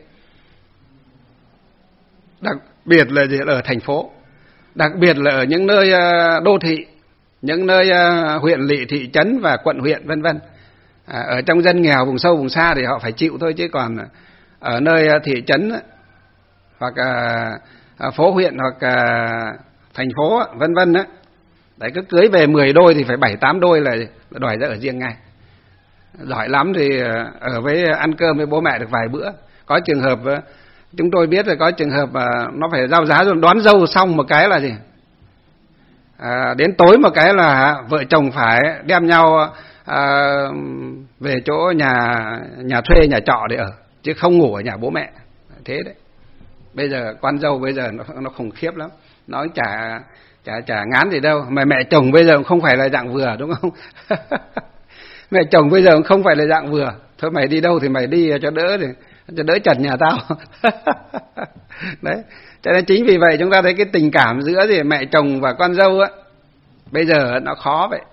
B: Đặc biệt là ở thành phố, đặc biệt là ở những nơi đô thị, những nơi huyện lỵ, thị trấn và quận huyện vân vân. Ở trong dân nghèo vùng sâu vùng xa thì họ phải chịu thôi, chứ còn ở nơi thị trấn hoặc phố huyện hoặc thành phố vân vân á, đấy, cứ cưới về 10 đôi thì phải 7-8 đôi là đòi ra ở riêng ngay. Giỏi lắm thì ở với ăn cơm với bố mẹ được vài bữa. Có trường hợp chúng tôi biết là có trường hợp nó phải giao giá rồi, đón dâu xong một cái là gì? Đến tối một cái là vợ chồng phải đem nhau về chỗ nhà thuê, nhà trọ để ở, chứ không ngủ ở nhà bố mẹ. Thế đấy. Bây giờ con dâu bây giờ nó khủng khiếp lắm, nó chả ngán gì đâu. Mà mẹ chồng bây giờ cũng không phải là dạng vừa, đúng không? Mẹ chồng bây giờ cũng không phải là dạng vừa. Thôi mày đi đâu thì mày đi cho đỡ chật nhà tao. Đấy. Cho nên chính vì vậy chúng ta thấy cái tình cảm giữa mẹ chồng và con dâu á, bây giờ nó khó vậy.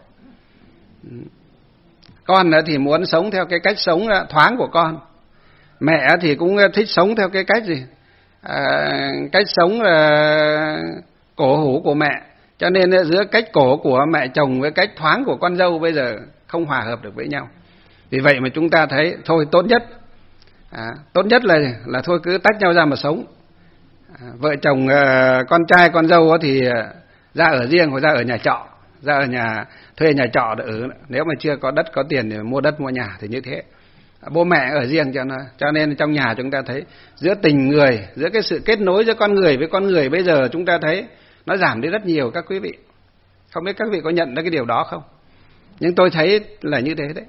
B: Con thì muốn sống theo cái cách sống thoáng của con, mẹ thì cũng thích sống theo cái cách cách sống cổ hủ của mẹ. Cho nên giữa cách cổ của mẹ chồng với cách thoáng của con dâu bây giờ không hòa hợp được với nhau. Vì vậy mà chúng ta thấy thôi tốt nhất là thôi cứ tách nhau ra mà sống. Vợ chồng con trai con dâu thì ra ở riêng hoặc ra ở nhà trọ, ra ở nhà thuê nhà trọ để ở. Nếu mà chưa có đất có tiền để mua đất mua nhà thì như thế. Bố mẹ ở riêng cho nên trong nhà chúng ta thấy giữa tình người, giữa cái sự kết nối giữa con người với con người bây giờ chúng ta thấy nó giảm đi rất nhiều các quý vị. Không biết các vị có nhận ra cái điều đó không? Nhưng tôi thấy là như thế đấy.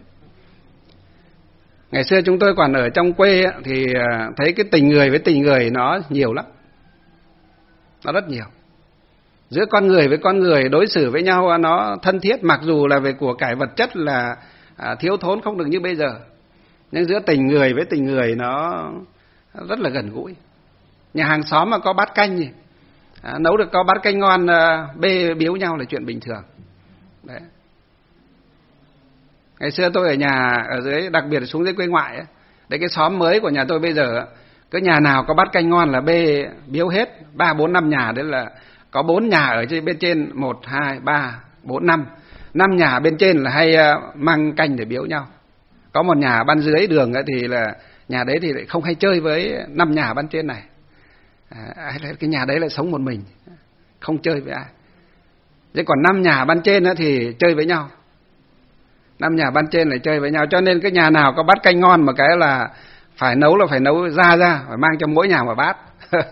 B: Ngày xưa chúng tôi còn ở trong quê thì thấy cái tình người với tình người nó nhiều lắm. nó rất nhiều. Giữa con người với con người đối xử với nhau nó thân thiết, mặc dù là về của cải vật chất là thiếu thốn không được như bây giờ, nhưng giữa tình người với tình người nó rất là gần gũi. Nhà hàng xóm mà có bát canh gì, nấu được có bát canh ngon, bê biếu nhau là chuyện bình thường. Đấy. Ngày xưa tôi ở nhà ở dưới, đặc biệt là xuống dưới quê ngoại ấy, đấy, cái xóm mới của nhà tôi bây giờ, cứ nhà nào có bát canh ngon là bê biếu hết. 3, 4, 5 nhà, đấy là có 4 nhà ở bên trên, 1, 2, 3, 4, 5. 5 nhà bên trên là hay mang canh để biếu nhau. Có một nhà ban dưới đường thì là nhà đấy thì lại không hay chơi với 5 nhà ban trên này. Cái nhà đấy lại sống một mình, không chơi với ai. Thế còn 5 nhà ban trên thì chơi với nhau. 5 nhà ban trên lại chơi với nhau, cho nên cái nhà nào có bát canh ngon mà cái là phải nấu ra, phải mang cho mỗi nhà một bát.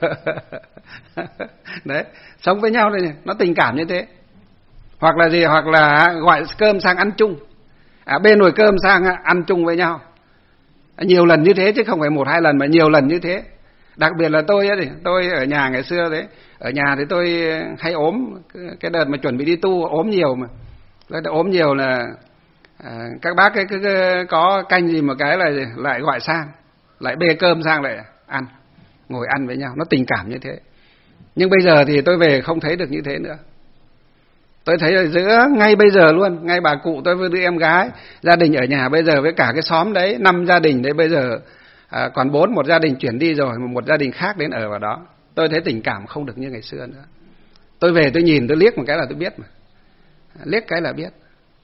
B: Đấy, sống với nhau đây, nó tình cảm như thế. Hoặc là gì, hoặc là gọi cơm sang ăn chung, bê nồi cơm sang ăn chung với nhau. Nhiều lần như thế chứ không phải 1, 2 lần mà nhiều lần như thế. Đặc biệt là tôi ở nhà ngày xưa đấy, ở nhà thì tôi hay ốm, cái đợt mà chuẩn bị đi tu ốm nhiều mà. Tôi ốm nhiều là các bác ấy cứ có canh gì một cái là lại gọi sang, lại bê cơm sang lại ăn, ngồi ăn với nhau, nó tình cảm như thế. Nhưng bây giờ thì tôi về không thấy được như thế nữa. Tôi thấy ở giữa ngay bây giờ luôn, ngay bà cụ tôi với đứa em gái, gia đình ở nhà bây giờ với cả cái xóm đấy, 5 gia đình đấy bây giờ còn 4, một gia đình chuyển đi rồi, một gia đình khác đến ở vào đó. Tôi thấy tình cảm không được như ngày xưa nữa. Tôi về tôi nhìn, tôi liếc một cái là tôi biết mà. Liếc cái là biết.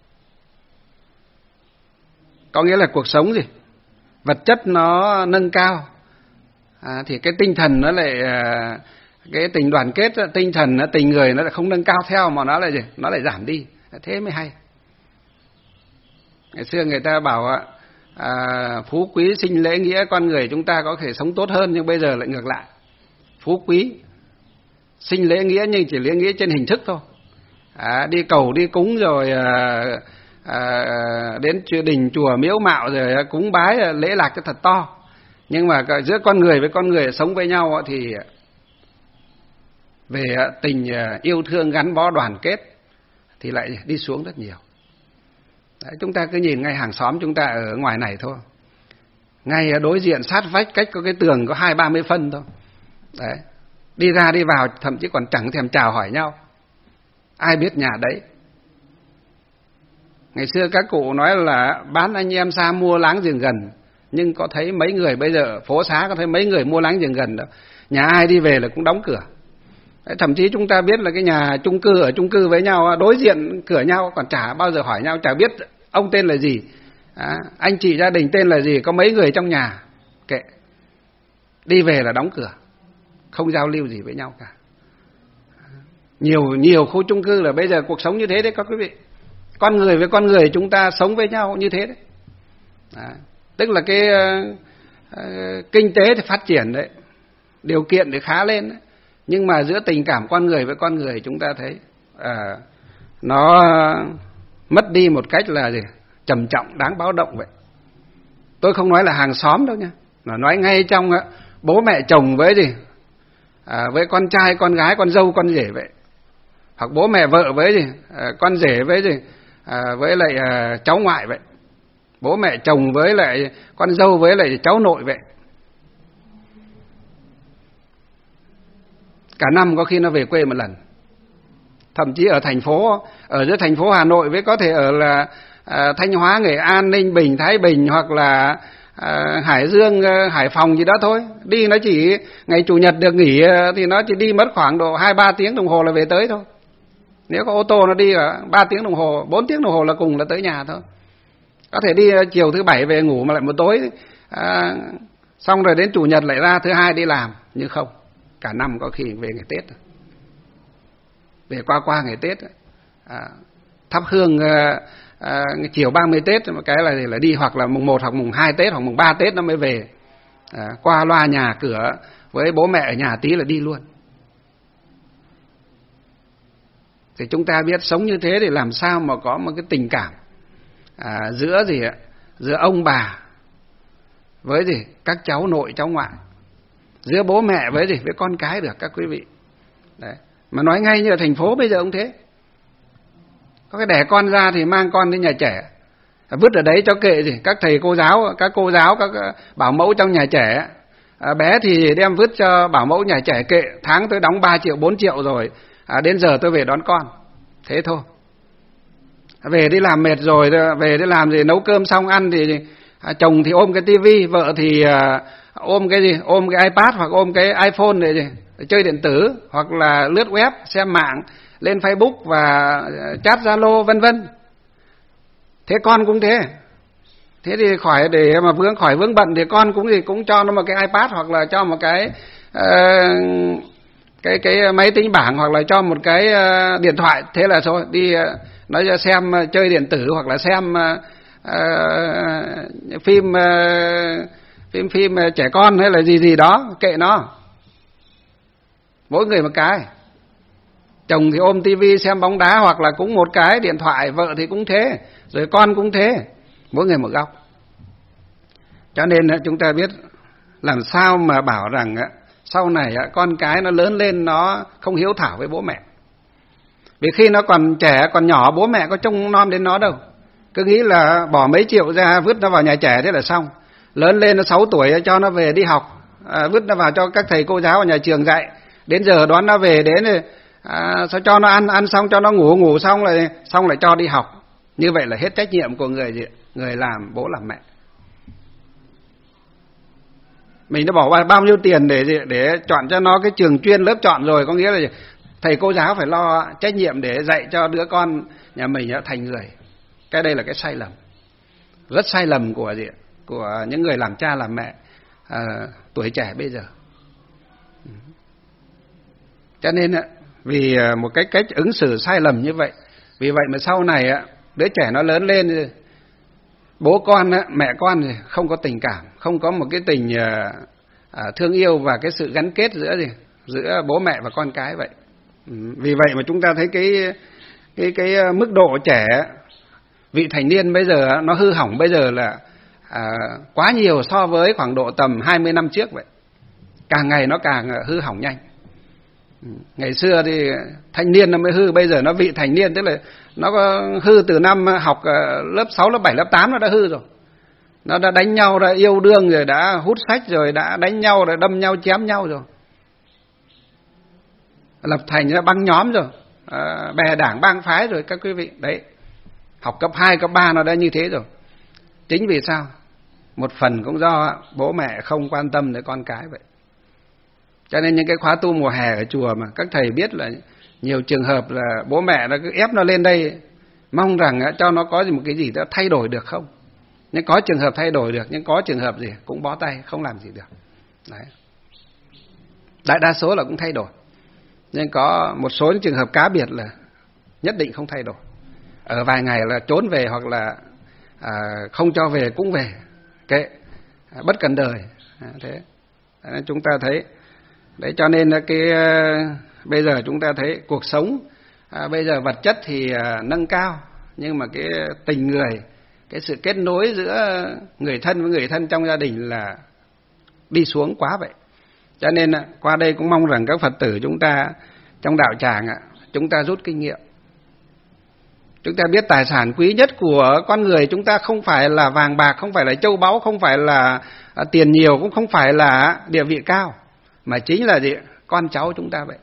B: Có nghĩa là cuộc sống gì? Vật chất nó nâng cao, thì cái tinh thần nó lại, cái tình đoàn kết, tinh thần, tình người nó lại không nâng cao theo, mà nó lại gì? Nó lại giảm đi. Thế mới hay. Ngày xưa người ta bảo phú quý sinh lễ nghĩa, con người chúng ta có thể sống tốt hơn, nhưng bây giờ lại ngược lại. Phú quý sinh lễ nghĩa nhưng chỉ lễ nghĩa trên hình thức thôi. Đi cầu đi cúng rồi đến đình chùa miếu mạo rồi cúng bái lễ lạc cho thật to, nhưng mà giữa con người với con người sống với nhau thì về tình yêu thương gắn bó đoàn kết thì lại đi xuống rất nhiều. Đấy, chúng ta cứ nhìn ngay hàng xóm chúng ta ở ngoài này thôi, ngay đối diện sát vách, cách có cái tường có 20-30 phân thôi. Đấy, đi ra đi vào thậm chí còn chẳng thèm chào hỏi nhau, ai biết nhà đấy. Ngày xưa các cụ nói là bán anh em xa mua láng giềng gần, nhưng có thấy mấy người bây giờ phố xá có thấy mấy người mua láng giềng gần đâu. Nhà ai đi về là cũng đóng cửa. Đấy, thậm chí chúng ta biết là cái nhà chung cư, ở chung cư với nhau đối diện cửa nhau còn chả bao giờ hỏi nhau, chả biết ông tên là gì, anh chị gia đình tên là gì, có mấy người trong nhà, kệ, đi về là đóng cửa, không giao lưu gì với nhau cả. Nhiều khu chung cư là bây giờ cuộc sống như thế đấy các quý vị. Con người với con người chúng ta sống với nhau như thế đấy. Tức là cái kinh tế thì phát triển đấy, điều kiện thì khá lên đấy, nhưng mà giữa tình cảm con người với con người chúng ta thấy nó mất đi một cách là gì? Trầm trọng, đáng báo động vậy. Tôi không nói là hàng xóm đâu nha, mà nói ngay trong bố mẹ chồng với gì, với con trai, con gái, con dâu, con rể vậy, hoặc bố mẹ vợ với gì, con rể với gì, với lại cháu ngoại vậy, bố mẹ chồng với lại con dâu với lại cháu nội vậy. Cả năm có khi nó về quê một lần. Thậm chí ở thành phố, ở giữa thành phố Hà Nội với có thể ở là Thanh Hóa, Nghệ An, Ninh Bình, Thái Bình, hoặc là Hải Dương, Hải Phòng gì đó thôi. Đi nó chỉ ngày Chủ nhật được nghỉ thì nó chỉ đi mất khoảng độ 2-3 tiếng đồng hồ là về tới thôi. Nếu có ô tô nó đi 3 tiếng đồng hồ, 4 tiếng đồng hồ là cùng là tới nhà thôi. Có thể đi chiều thứ Bảy về ngủ mà lại một tối, xong rồi đến Chủ nhật lại ra, thứ Hai đi làm. Nhưng không, cả năm có khi về ngày Tết, về qua ngày Tết, thắp hương chiều 30 Tết, một cái là đi, hoặc là mùng 1 hoặc mùng 2 Tết hoặc mùng 3 Tết nó mới về, qua loa nhà cửa với bố mẹ ở nhà tí là đi luôn. Thì chúng ta biết sống như thế thì làm sao mà có một cái tình cảm giữa gì ạ, giữa ông bà với gì các cháu nội cháu ngoại, giữa bố mẹ với gì với con cái được các quý vị. Đấy. Mà nói ngay như ở thành phố bây giờ cũng thế. Có cái đẻ con ra thì mang con đến nhà trẻ, vứt ở đấy cho kệ gì. Các thầy cô giáo, các cô giáo, các bảo mẫu trong nhà trẻ, bé thì đem vứt cho bảo mẫu nhà trẻ kệ. Tháng tôi đóng 3 triệu, 4 triệu rồi, đến giờ tôi về đón con. Thế thôi. Về đi làm mệt rồi, về đi làm gì, nấu cơm xong ăn thì chồng thì ôm cái tivi, vợ thì ôm cái gì, ôm cái iPad hoặc ôm cái iPhone để gì, chơi điện tử hoặc là lướt web, xem mạng, lên Facebook và chat Zalo vân vân. Thế con cũng thế. Thế thì khỏi để mà khỏi vướng bận thì con cũng cho nó một cái iPad hoặc là cho một cái máy tính bảng hoặc là cho một cái điện thoại. Thế là thôi, đi nói cho xem chơi điện tử hoặc là xem phim trẻ con hay là gì đó, kệ nó. Mỗi người một cái. Chồng thì ôm tivi xem bóng đá hoặc là cũng một cái điện thoại, vợ thì cũng thế, rồi con cũng thế, mỗi người một góc. Cho nên chúng ta biết làm sao mà bảo rằng sau này con cái nó lớn lên nó không hiếu thảo với bố mẹ. Vì khi nó còn trẻ, còn nhỏ, bố mẹ có trông nom đến nó đâu. Cứ nghĩ là bỏ mấy triệu ra vứt nó vào nhà trẻ thế là xong. Lớn lên nó 6 tuổi cho nó về đi học, vứt nó vào cho các thầy cô giáo ở nhà trường dạy. Đến giờ đón nó về, đến sao cho nó ăn xong cho nó ngủ xong lại cho đi học. Như vậy là hết trách nhiệm của người làm bố làm mẹ. Mình đã bỏ bao nhiêu tiền để chọn cho nó cái trường chuyên, lớp chọn rồi, có nghĩa là thầy cô giáo phải lo trách nhiệm để dạy cho đứa con nhà mình thành người. Cái đây là cái sai lầm, rất sai lầm của những người làm cha làm mẹ tuổi trẻ bây giờ. Cho nên vì một cái cách ứng xử sai lầm như vậy, vì vậy mà sau này đứa trẻ nó lớn lên, bố con mẹ con không có tình cảm, không có một cái tình thương yêu và cái sự gắn kết giữa bố mẹ và con cái vậy. Vì vậy mà chúng ta thấy cái mức độ trẻ vị thành niên bây giờ nó hư hỏng bây giờ là quá nhiều so với khoảng độ tầm 20 năm trước vậy. Càng ngày nó càng hư hỏng nhanh. Ngày xưa thì thanh niên nó mới hư, bây giờ nó vị thành niên, tức là nó có hư từ năm học lớp 6, lớp 7, lớp 8 nó đã hư rồi. Nó đã đánh nhau, đã yêu đương rồi, đã hút sách rồi, đã đánh nhau, đã đâm nhau, chém nhau rồi. Lập thành ra băng nhóm rồi, bè đảng bang phái rồi các quý vị. Đấy, học cấp 2, cấp 3 nó đã như thế rồi. Chính vì sao? Một phần cũng do bố mẹ không quan tâm đến con cái vậy. Cho nên những cái khóa tu mùa hè ở chùa mà các thầy biết là nhiều trường hợp là bố mẹ nó cứ ép nó lên đây, mong rằng cho nó có một cái gì đó thay đổi được không. Nhưng có trường hợp thay đổi được, nhưng có trường hợp gì cũng bó tay, không làm gì được. Đấy. Đại đa số là cũng thay đổi. Nhưng có một số những trường hợp cá biệt là nhất định không thay đổi. Ở vài ngày là trốn về hoặc là không cho về cũng về. Kệ, bất cần đời. Thế nên chúng ta thấy. Đấy, cho nên bây giờ chúng ta thấy cuộc sống bây giờ vật chất thì nâng cao, nhưng mà cái tình người, cái sự kết nối giữa người thân với người thân trong gia đình là đi xuống quá vậy. Cho nên qua đây cũng mong rằng các Phật tử chúng ta trong đạo tràng chúng ta rút kinh nghiệm. Chúng ta biết tài sản quý nhất của con người chúng ta không phải là vàng bạc, không phải là châu báu, không phải là tiền nhiều, cũng không phải là địa vị cao, mà chính là con cháu chúng ta vậy.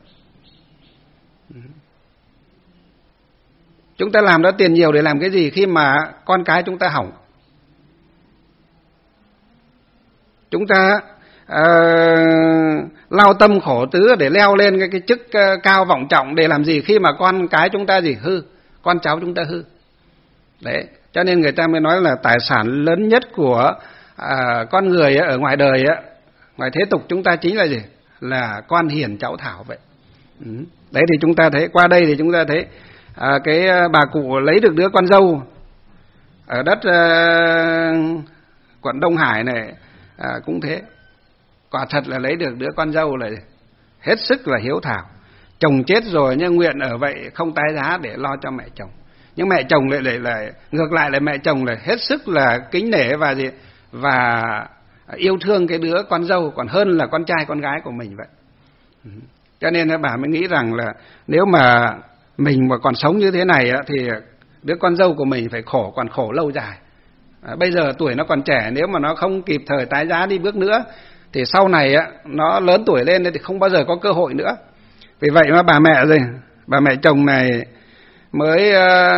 B: Chúng ta làm đó tiền nhiều để làm cái gì khi mà con cái chúng ta hỏng? Chúng ta lao tâm khổ tứ để leo lên cái chức cao vọng trọng để làm gì khi mà con cái chúng ta hư, con cháu chúng ta hư. Đấy, cho nên người ta mới nói là tài sản lớn nhất của con người ở ngoài đời, ngoài thế tục chúng ta chính là gì? Là con hiền cháu thảo vậy. Đấy thì chúng ta thấy, qua đây thì chúng ta thấy cái bà cụ lấy được đứa con dâu ở đất quận Đông Hải này cũng thế. Quả thật là lấy được đứa con dâu là hết sức là hiếu thảo. Chồng chết rồi nhưng nguyện ở vậy không tái giá để lo cho mẹ chồng. Nhưng mẹ chồng lại ngược lại là mẹ chồng là hết sức là kính nể và yêu thương cái đứa con dâu còn hơn là con trai con gái của mình vậy. Cho nên bà mới nghĩ rằng là nếu mà mình mà còn sống như thế này thì đứa con dâu của mình phải còn khổ lâu dài. Bây giờ tuổi nó còn trẻ, nếu mà nó không kịp thời tái giá đi bước nữa thì sau này nó lớn tuổi lên thì không bao giờ có cơ hội nữa. Vì vậy mà bà mẹ chồng này mới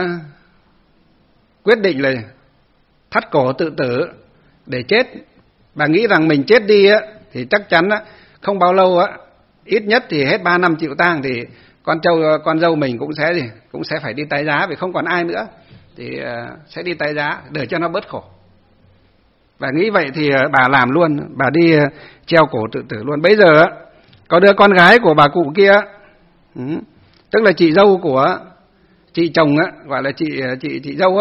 B: quyết định là thắt cổ tự tử để chết. Bà nghĩ rằng mình chết đi thì chắc chắn không bao lâu ít nhất thì hết 3 năm chịu tang thì con dâu mình cũng sẽ phải đi tái giá, vì không còn ai nữa thì sẽ đi tái giá để cho nó bớt khổ. Và nghĩ vậy thì bà làm luôn, bà đi treo cổ tự tử luôn. Bây giờ có đứa con gái của bà cụ kia, tức là chị dâu của chị chồng gọi là chị dâu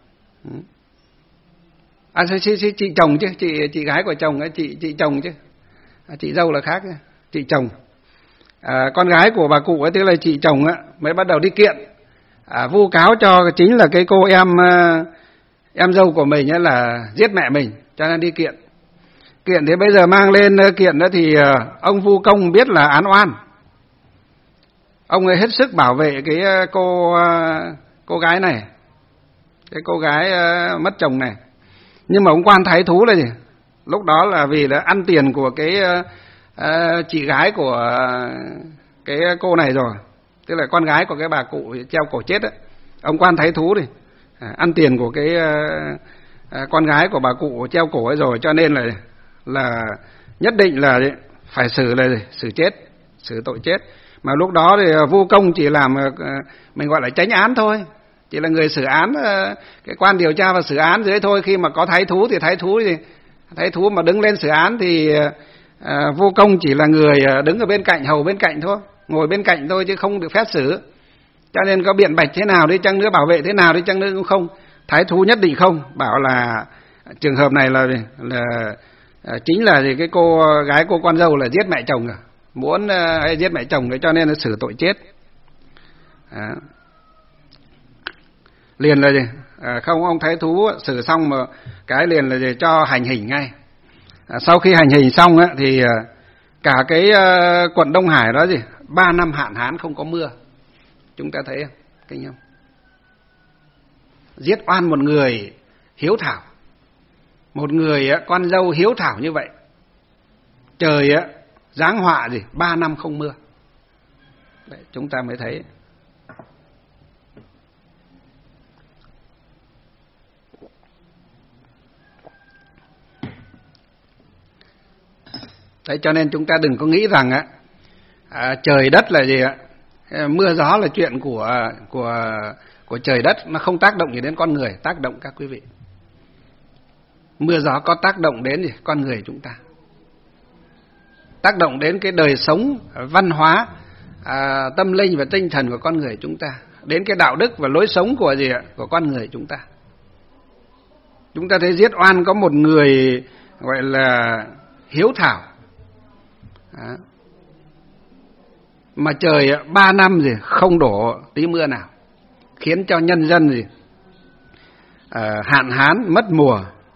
B: chị chồng chứ, chị gái của chồng chị chồng chứ, chị dâu là khác, chị chồng. Con gái của bà cụ tức là chị chồng mới bắt đầu đi kiện, vu cáo cho chính là cái cô em dâu của mình là giết mẹ mình, cho nên đi kiện. Kiện thì bây giờ mang lên kiện đó thì ông vu công biết là án oan, ông ấy hết sức bảo vệ cái cô gái này, cái cô gái mất chồng này. Nhưng mà ông quan thái thú là gì? Lúc đó là vì là ăn tiền của cái chị gái của cái cô này rồi, tức là con gái của cái bà cụ treo cổ chết ấy. Ông quan thái thú thì ăn tiền của cái con gái của bà cụ treo cổ ấy rồi, cho nên là nhất định là phải xử chết, xử tội chết. Mà lúc đó thì vu công chỉ làm mình gọi là chánh án thôi, chỉ là người xử án, cái quan điều tra và xử án dưới thôi. Khi mà có thái thú mà đứng lên xử án thì vu công chỉ là người đứng ở bên cạnh, hầu bên cạnh thôi, ngồi bên cạnh thôi chứ không được phép xử. Cho nên có biện bạch thế nào đi chăng nữa, bảo vệ thế nào đi chăng nữa cũng không, thái thú nhất định không, bảo là trường hợp này là chính là cái cô gái cô con dâu là giết mẹ chồng rồi, muốn giết mẹ chồng đấy, cho nên là xử tội chết. Liền là gì? Không, ông thái thú xử xong mà cái liền là gì? Cho hành hình ngay. Sau khi hành hình xong thì cả cái quận Đông Hải đó 3 năm hạn hán không có mưa. Chúng ta thấy không? Kinh không? Giết oan một người hiếu thảo, một người con dâu hiếu thảo như vậy, trời giáng họa 3 năm không mưa. Đấy, chúng ta mới thấy. Đấy, cho nên chúng ta đừng có nghĩ rằng trời đất là gì mưa gió là chuyện của trời đất, nó không tác động gì đến con người. Tác động các quý vị, mưa gió có tác động đến con người chúng ta, tác động đến cái đời sống văn hóa, tâm linh và tinh thần của con người chúng ta, đến cái đạo đức và lối sống của con người chúng ta. Chúng ta thấy giết oan có một người gọi là hiếu thảo, mà trời 3 năm không đổ tí mưa nào, khiến cho nhân dân hạn hán mất mùa.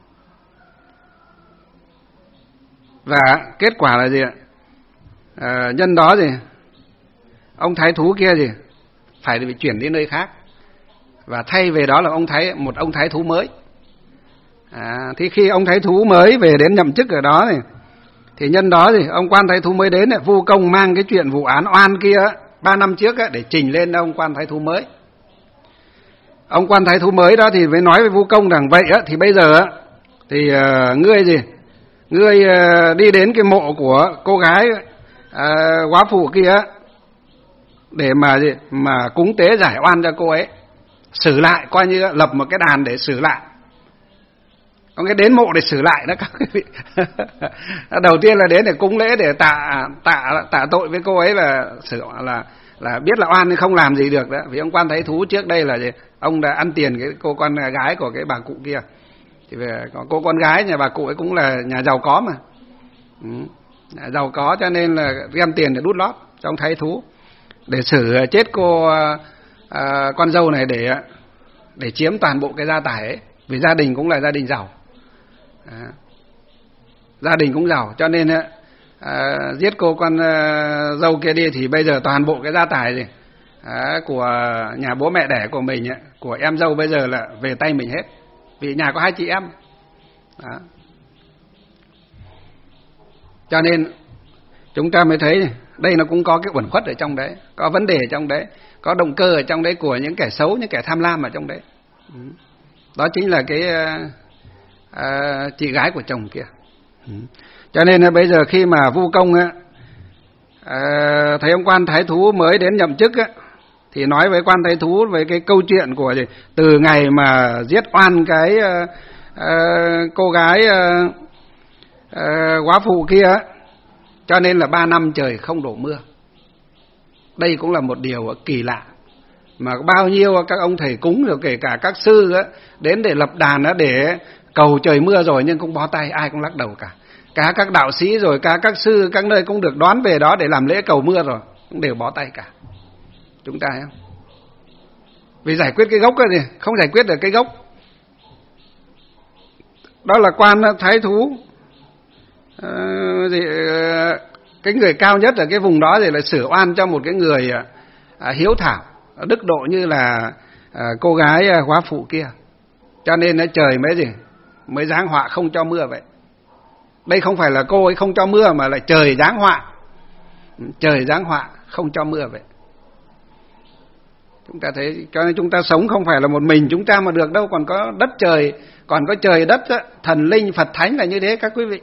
B: Và kết quả là nhân đó ông thái thú kia phải bị chuyển đi nơi khác, và thay về đó là một ông thái thú mới. Thì khi ông thái thú mới về đến nhậm chức ở đó thì nhân đó ông quan thái thú mới đến vu công mang cái chuyện vụ án oan kia 3 năm trước để trình lên ông quan thái thú mới. Ông quan thái thú mới đó thì mới nói với vu công rằng vậy thì bây giờ thì ngươi đi đến cái mộ của cô gái góa phụ kia để mà cúng tế giải oan cho cô ấy, xử lại, coi như lập một cái đàn để xử lại. Có cái đến mộ để xử lại đó các quý vị. Đầu tiên là đến để cúng lễ để tạ tội với cô ấy, là biết là oan nên không làm gì được đó. Vì ông quan thái thú trước đây là ông đã ăn tiền cái cô con gái của cái bà cụ kia. Thì cô con gái nhà bà cụ ấy cũng là nhà giàu có mà, giàu có, cho nên là đem tiền để đút lót cho ông thái thú để xử chết cô con dâu này để chiếm toàn bộ cái gia tài ấy. Vì gia đình cũng là gia đình giàu, gia đình cũng giàu, cho nên giết cô con dâu kia đi thì bây giờ toàn bộ cái gia tài gì của nhà bố mẹ đẻ của mình ấy, của em dâu bây giờ là về tay mình hết, vì nhà có 2 chị em. Đó. Cho nên chúng ta mới thấy đây nó cũng có cái uẩn khuất ở trong đấy, có vấn đề ở trong đấy, có động cơ ở trong đấy của những kẻ xấu, những kẻ tham lam ở trong đấy. Đó chính là cái chị gái của chồng kia. Cho nên là bây giờ khi mà Vu Công thấy ông quan thái thú mới đến nhậm chức thì nói với quan thái thú về cái câu chuyện của từ ngày mà giết oan cái cô gái góa phụ kia, cho nên là 3 năm trời không đổ mưa. Đây cũng là một điều kỳ lạ, mà bao nhiêu các ông thầy cúng rồi kể cả các sư đến để lập đàn để cầu trời mưa rồi nhưng cũng bó tay, ai cũng lắc đầu cả. Cả các đạo sĩ rồi cả các sư các nơi cũng được đoán về đó để làm lễ cầu mưa rồi cũng đều bó tay cả. Chúng ta thấy không? Vì giải quyết cái gốc ấy thì không giải quyết được cái gốc. Đó là quan thái thú cái người cao nhất ở cái vùng đó thì lại sửa oan cho một cái người hiếu thảo đức độ như là cô gái góa phụ kia. Cho nên trời mới giáng họa không cho mưa vậy. Đây không phải là cô ấy không cho mưa mà lại trời giáng họa. Trời giáng họa không cho mưa vậy. Chúng ta thấy, cho nên chúng ta sống không phải là một mình chúng ta mà được đâu, còn có đất trời, còn có trời đất, thần linh, Phật thánh là như thế các quý vị.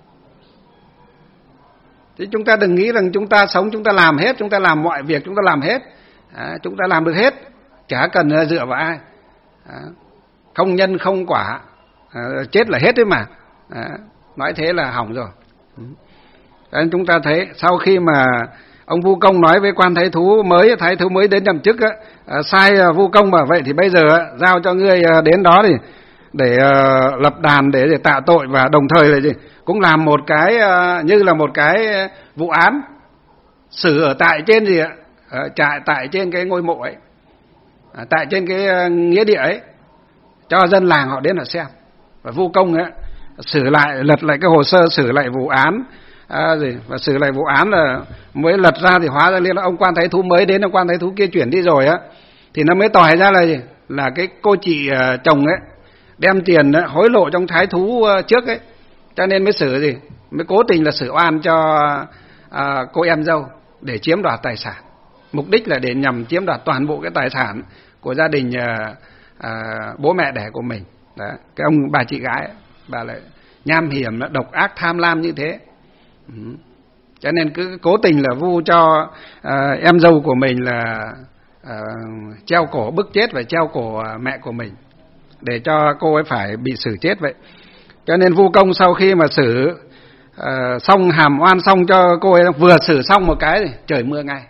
B: Chứ chúng ta đừng nghĩ rằng chúng ta sống, chúng ta làm hết, chúng ta làm mọi việc, chúng ta làm hết. Chúng ta làm được hết, chả cần dựa vào ai. Không nhân không quả, chết là hết đấy mà. Nói thế là hỏng rồi. Nên chúng ta thấy sau khi mà ông Vu Công nói với quan thái thú mới đến nhậm chức sai Vu Công bảo vậy thì bây giờ giao cho ngươi đến đó thì để lập đàn để tạ tội, và đồng thời là gì cũng làm một cái như là một cái vụ án xử ở tại trên tại trên cái ngôi mộ ấy, tại trên cái nghĩa địa ấy, cho dân làng họ đến họ xem. Và Vu Công xử lại, lật lại cái hồ sơ, xử lại vụ án và xử lại vụ án là mới lật ra thì hóa ra là ông quan thái thú mới đến, ông quan thái thú kia chuyển đi rồi thì nó mới tỏi ra là gì, là cái cô chị chồng ấy đem tiền hối lộ trong thái thú trước ấy, cho nên mới xử mới cố tình là xử oan cho cô em dâu để chiếm đoạt tài sản. Mục đích là để nhằm chiếm đoạt toàn bộ cái tài sản của gia đình bố mẹ đẻ của mình. Đó. Cái ông bà chị gái ấy, bà lại nham hiểm, độc ác, tham lam như thế. Cho nên cứ cố tình là vu cho em dâu của mình là treo cổ bức chết và treo cổ mẹ của mình để cho cô ấy phải bị xử chết vậy. Cho nên Vu Công sau khi mà xử xong hàm oan xong cho cô ấy, vừa xử xong một cái thì trời mưa ngay.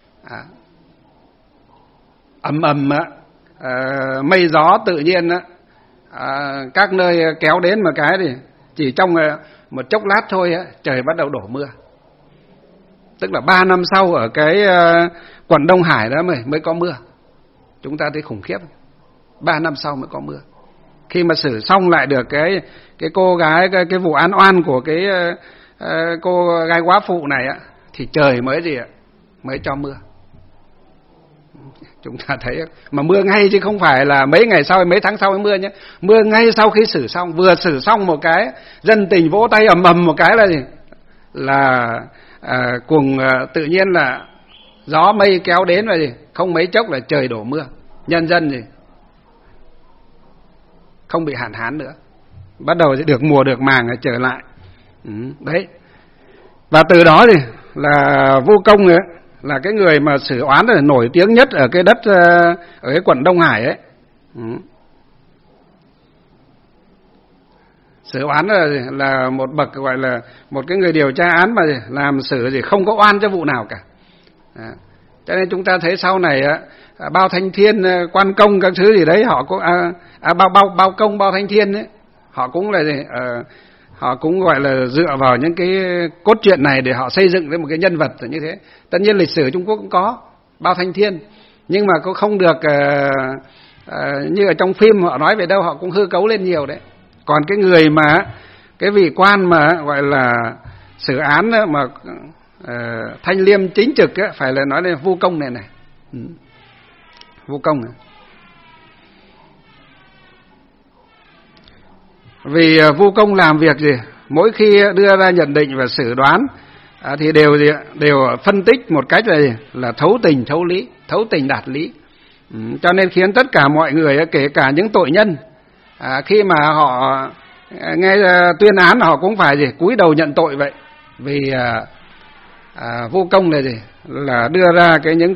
B: Ầm ầm mây gió tự nhiên các nơi kéo đến một cái thì chỉ trong một chốc lát thôi trời bắt đầu đổ mưa. Tức là 3 năm sau ở cái quận Đông Hải đó mới có mưa. Chúng ta thấy khủng khiếp. 3 năm sau mới có mưa. Khi mà xử xong lại được cái cô gái, cái vụ án oan của cái cô gái góa phụ này thì trời mới cho mưa. Chúng ta thấy mà mưa ngay chứ không phải là mấy ngày sau, mấy tháng sau mới mưa nhé. Mưa ngay sau khi xử xong, vừa xử xong một cái dân tình vỗ tay ầm ầm một cái là gì? Là cùng tự nhiên là gió mây kéo đến rồi gì? Không mấy chốc là trời đổ mưa. Nhân dân gì? Không bị hạn hán nữa. Bắt đầu sẽ được mùa được màng trở lại. Đấy. Và từ đó thì là Vu Công ấy, là cái người mà xử oán là nổi tiếng nhất ở cái đất ở cái quận Đông Hải ấy. Xử oán là một bậc gọi là một cái người điều tra án mà làm xử gì không có oan cho vụ nào cả. Cho nên chúng ta thấy sau này Bao Thanh Thiên, Quan Công các thứ gì đấy họ cũng Bao Công, Bao Thanh Thiên ấy, họ cũng là gì họ cũng gọi là dựa vào những cái cốt truyện này để họ xây dựng lên một cái nhân vật như thế. Tất nhiên lịch sử Trung Quốc cũng có Bao Thanh Thiên, nhưng mà cũng không được như ở trong phim họ nói về đâu, họ cũng hư cấu lên nhiều đấy. Còn cái người mà cái vị quan mà gọi là xử án mà thanh liêm chính trực phải là nói đến Vu Công này. Vu Công này. Vì Vu Công làm việc gì, mỗi khi đưa ra nhận định và xử đoán thì đều phân tích một cách là thấu tình thấu lý, thấu tình đạt lý. Cho nên khiến tất cả mọi người, kể cả những tội nhân, khi mà họ nghe tuyên án họ cũng phải cúi đầu nhận tội vậy. Vì Vu Công là là đưa ra những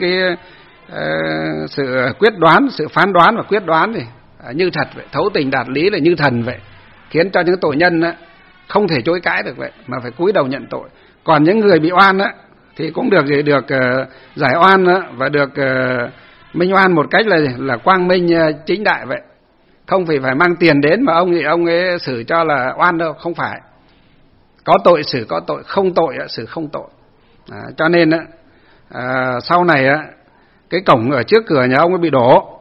B: sự quyết đoán, sự phán đoán và quyết đoán như thật vậy, thấu tình đạt lý là như thần vậy, khiến cho những tội nhân không thể chối cãi được vậy, mà phải cúi đầu nhận tội. Còn những người bị oan thì cũng được giải oan và được minh oan một cách là quang minh chính đại vậy, không phải mang tiền đến mà ông ấy xử cho là oan đâu, không phải. Có tội xử có tội, không tội xử không tội. Cho nên sau này cái cổng ở trước cửa nhà ông ấy bị đổ,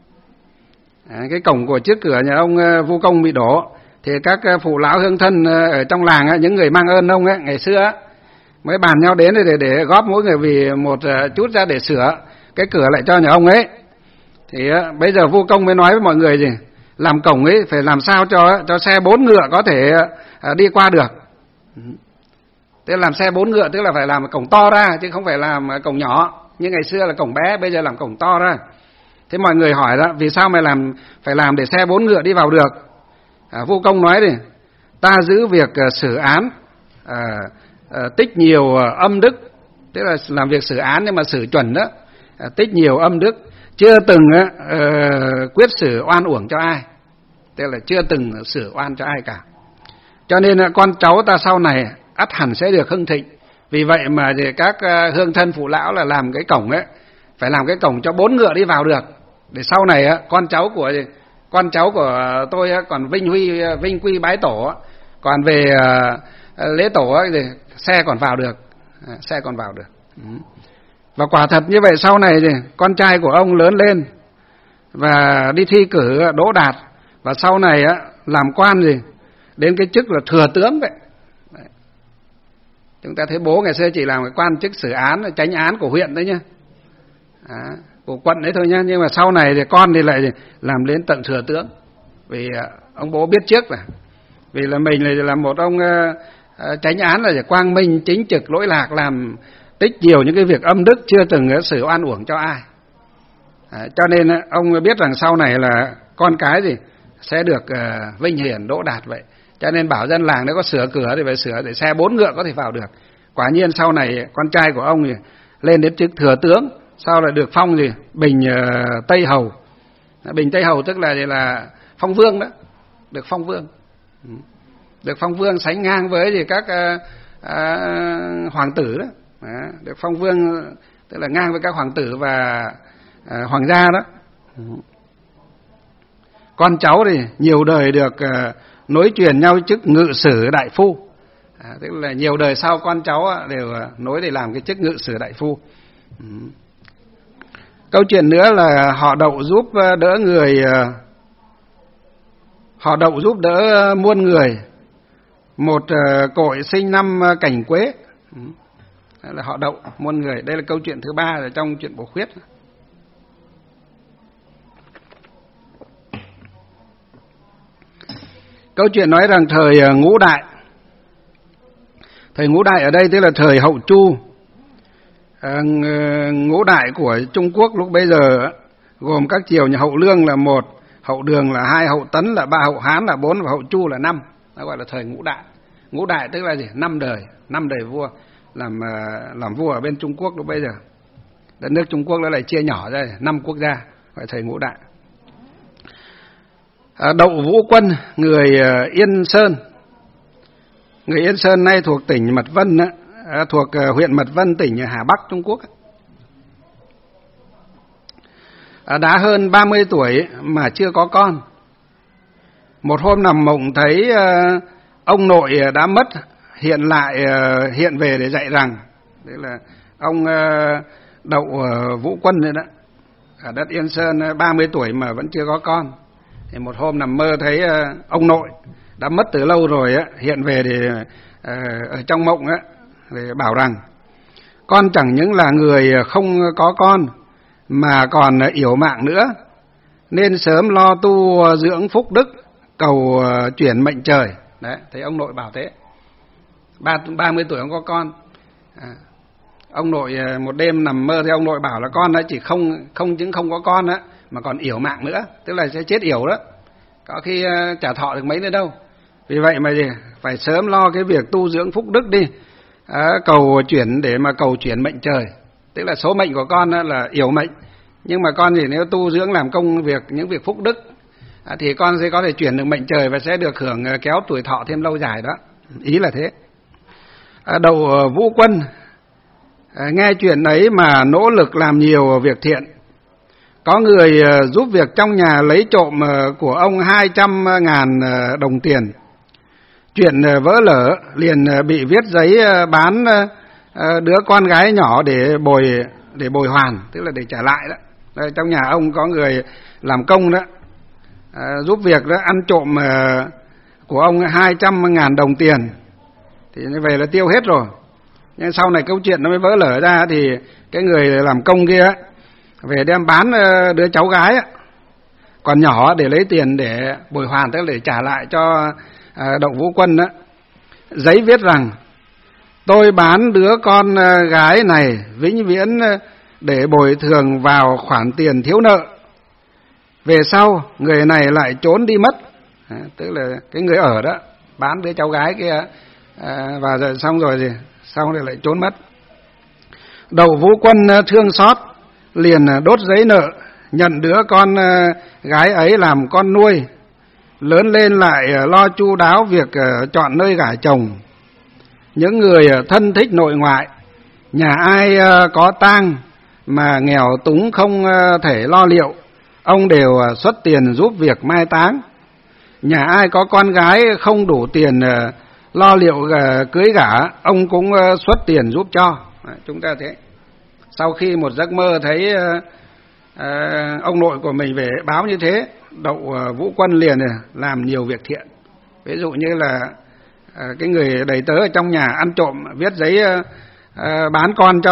B: cái cổng của trước cửa nhà ông Vu Công bị đổ, thì các phụ lão hương thân ở trong làng, những người mang ơn ông ngày xưa mới bàn nhau đến để góp mỗi người vì một chút ra để sửa cái cửa lại cho nhà ông ấy. Thì bây giờ Vu Công mới nói với mọi người làm cổng ấy phải làm sao cho xe 4 ngựa có thể đi qua được. Tức là làm xe 4 ngựa tức là phải làm cổng to ra chứ không phải làm cổng nhỏ. Như ngày xưa là cổng bé, bây giờ làm cổng to ra. Thế mọi người hỏi đó, vì sao mày phải làm để xe 4 ngựa đi vào được? Vu Công nói ta giữ việc xử án tích nhiều âm đức, tức là làm việc xử án nhưng mà xử chuẩn đó, tích nhiều âm đức, chưa từng quyết xử oan uổng cho ai, tức là chưa từng xử oan cho ai cả. Cho nên con cháu ta sau này ắt hẳn sẽ được hưng thịnh. Vì vậy mà các hương thân phụ lão là làm cái cổng phải làm cái cổng cho 4 ngựa đi vào được, để sau này con cháu của tôi còn vinh quy bái tổ, còn về lễ tổ thì xe còn vào được, xe còn vào được. Và quả thật như vậy, sau này con trai của ông lớn lên và đi thi cử đỗ đạt, và sau này làm quan đến cái chức là thừa tướng vậy. Chúng ta thấy bố ngày xưa chỉ làm cái quan chức xử án, chánh án của huyện đấy nhá, của quận đấy thôi nhá. Nhưng mà sau này thì con thì lại làm đến tận thừa tướng, vì ông bố biết trước vì là mình là một ông chánh án là quang minh chính trực lỗi lạc, làm tích nhiều những cái việc âm đức, chưa từng xử oan uổng cho ai. Cho nên ông biết rằng sau này là con cái sẽ được vinh hiển đỗ đạt vậy. Cho nên bảo dân làng nếu có sửa cửa thì phải sửa để xe 4 ngựa có thể vào được. Quả nhiên sau này con trai của ông lên đến chức thừa tướng, sau lại được phong Bình Tây Hầu. Bình Tây Hầu tức là phong vương đó, được phong vương. Được phong vương sánh ngang với các hoàng tử đó. Được phong vương tức là ngang với các hoàng tử và hoàng gia đó. Con cháu thì nhiều đời được nối truyền nhau chức ngự sử đại phu, tức là nhiều đời sau con cháu đều nối để làm cái chức ngự sử đại phu. Câu chuyện nữa là họ Đậu giúp đỡ người, họ Đậu giúp đỡ muôn người, một cội sinh năm Cảnh Quế. Đây là họ Đậu muôn người. Đây là câu chuyện thứ 3 ở trong chuyện Bổ Khuyết. Câu chuyện nói rằng thời Ngũ Đại, thời Ngũ Đại ở đây tức là thời Hậu Chu. Ngũ Đại của Trung Quốc lúc bây giờ gồm các triều nhà Hậu Lương là 1, Hậu Đường là 2, Hậu Tấn là 3, Hậu Hán là 4 và Hậu Chu là 5. Đó gọi là thời Ngũ Đại. Ngũ Đại tức là 5 đời vua làm vua ở bên Trung Quốc lúc bây giờ. Đất nước Trung Quốc nó lại chia nhỏ ra 5 quốc gia, gọi thời Ngũ Đại. Đậu Vũ Quân, người Yên Sơn. Người Yên Sơn nay thuộc tỉnh Mật Vân, thuộc huyện Mật Vân, tỉnh Hà Bắc Trung Quốc. Đã hơn 30 tuổi mà chưa có con. Một hôm nằm mộng thấy ông nội đã mất hiện về để dạy rằng, đấy là ông Đậu Vũ Quân đấy đó, ở đất Yên Sơn 30 tuổi mà vẫn chưa có con. Thì một hôm nằm mơ thấy ông nội đã mất từ lâu rồi á, hiện về để ở trong mộng á, để bảo rằng con chẳng những là người không có con mà còn yểu mạng nữa, nên sớm lo tu dưỡng phúc đức, cầu chuyển mệnh trời. Đấy, thấy ông nội bảo thế. 30 tuổi ông có con. Ông nội một đêm nằm mơ thì ông nội bảo là con ấy chỉ không những không có con á, mà còn yểu mạng nữa, tức là sẽ chết yểu đó, có khi chả thọ được mấy nữa đâu. Vì vậy mà phải sớm lo cái việc tu dưỡng phúc đức đi, cầu chuyển để mà cầu chuyển mệnh trời, tức là số mệnh của con là yểu mệnh, nhưng mà con thì nếu tu dưỡng làm công việc những việc phúc đức thì con sẽ có thể chuyển được mệnh trời và sẽ được hưởng kéo tuổi thọ thêm lâu dài đó, ý là thế. Đậu Vũ Quân nghe chuyện ấy mà nỗ lực làm nhiều việc thiện. Có người giúp việc trong nhà lấy trộm của ông 200.000 đồng tiền. Chuyện vỡ lở liền bị viết giấy bán đứa con gái nhỏ để bồi hoàn, tức là để trả lại đó. Đây, trong nhà ông có người làm công đó, giúp việc đó, ăn trộm của ông 200.000 đồng tiền, thì về là tiêu hết rồi. Nhưng sau này câu chuyện nó mới vỡ lở ra, thì cái người làm công kia về đem bán đứa cháu gái còn nhỏ để lấy tiền để bồi hoàn, tức là để trả lại cho Đậu Vũ Quân đó. Giấy viết rằng: tôi bán đứa con gái này vĩnh viễn để bồi thường vào khoản tiền thiếu nợ. Về sau người này lại trốn đi mất, tức là cái người ở đó bán đứa cháu gái kia và rồi xong rồi lại trốn mất. Đậu Vũ Quân thương xót liền đốt giấy nợ, nhận đứa con gái ấy làm con nuôi, lớn lên lại lo chu đáo việc chọn nơi gả chồng. Những người thân thích nội ngoại, nhà ai có tang mà nghèo túng không thể lo liệu, ông đều xuất tiền giúp việc mai táng. Nhà ai có con gái không đủ tiền lo liệu cưới gả, ông cũng xuất tiền giúp cho. Chúng ta thế. Sau khi một giấc mơ thấy ông nội của mình về báo như thế, Đậu Vũ Quân liền làm nhiều việc thiện. Ví dụ như là cái người đầy tớ ở trong nhà ăn trộm viết giấy bán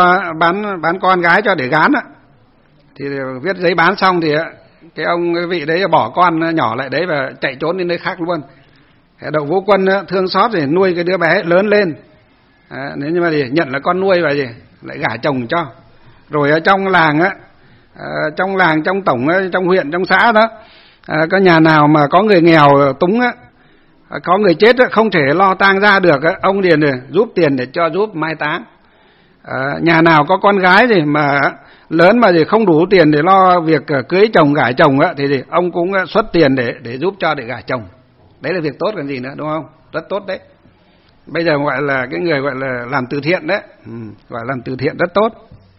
B: con gái cho để gán á, thì viết giấy bán xong thì cái vị đấy bỏ con nhỏ lại đấy và chạy trốn đến nơi khác luôn. Đậu Vũ Quân thương xót thì nuôi cái đứa bé lớn lên, nếu như mà nhận là con nuôi và lại gả chồng cho. Rồi ở trong làng trong tổng, trong huyện, trong xã đó, có nhà nào mà có người nghèo túng có người chết không thể lo tang ra được, ông liền giúp tiền để cho giúp mai táng. Nhà nào có con gái thì mà lớn mà không đủ tiền để lo việc cưới chồng gả chồng thì ông cũng xuất tiền để giúp cho để gả chồng. Đấy là việc tốt còn gì nữa, đúng không? Rất tốt đấy. Bây giờ gọi là cái người gọi là làm từ thiện đấy, gọi là làm từ thiện rất tốt.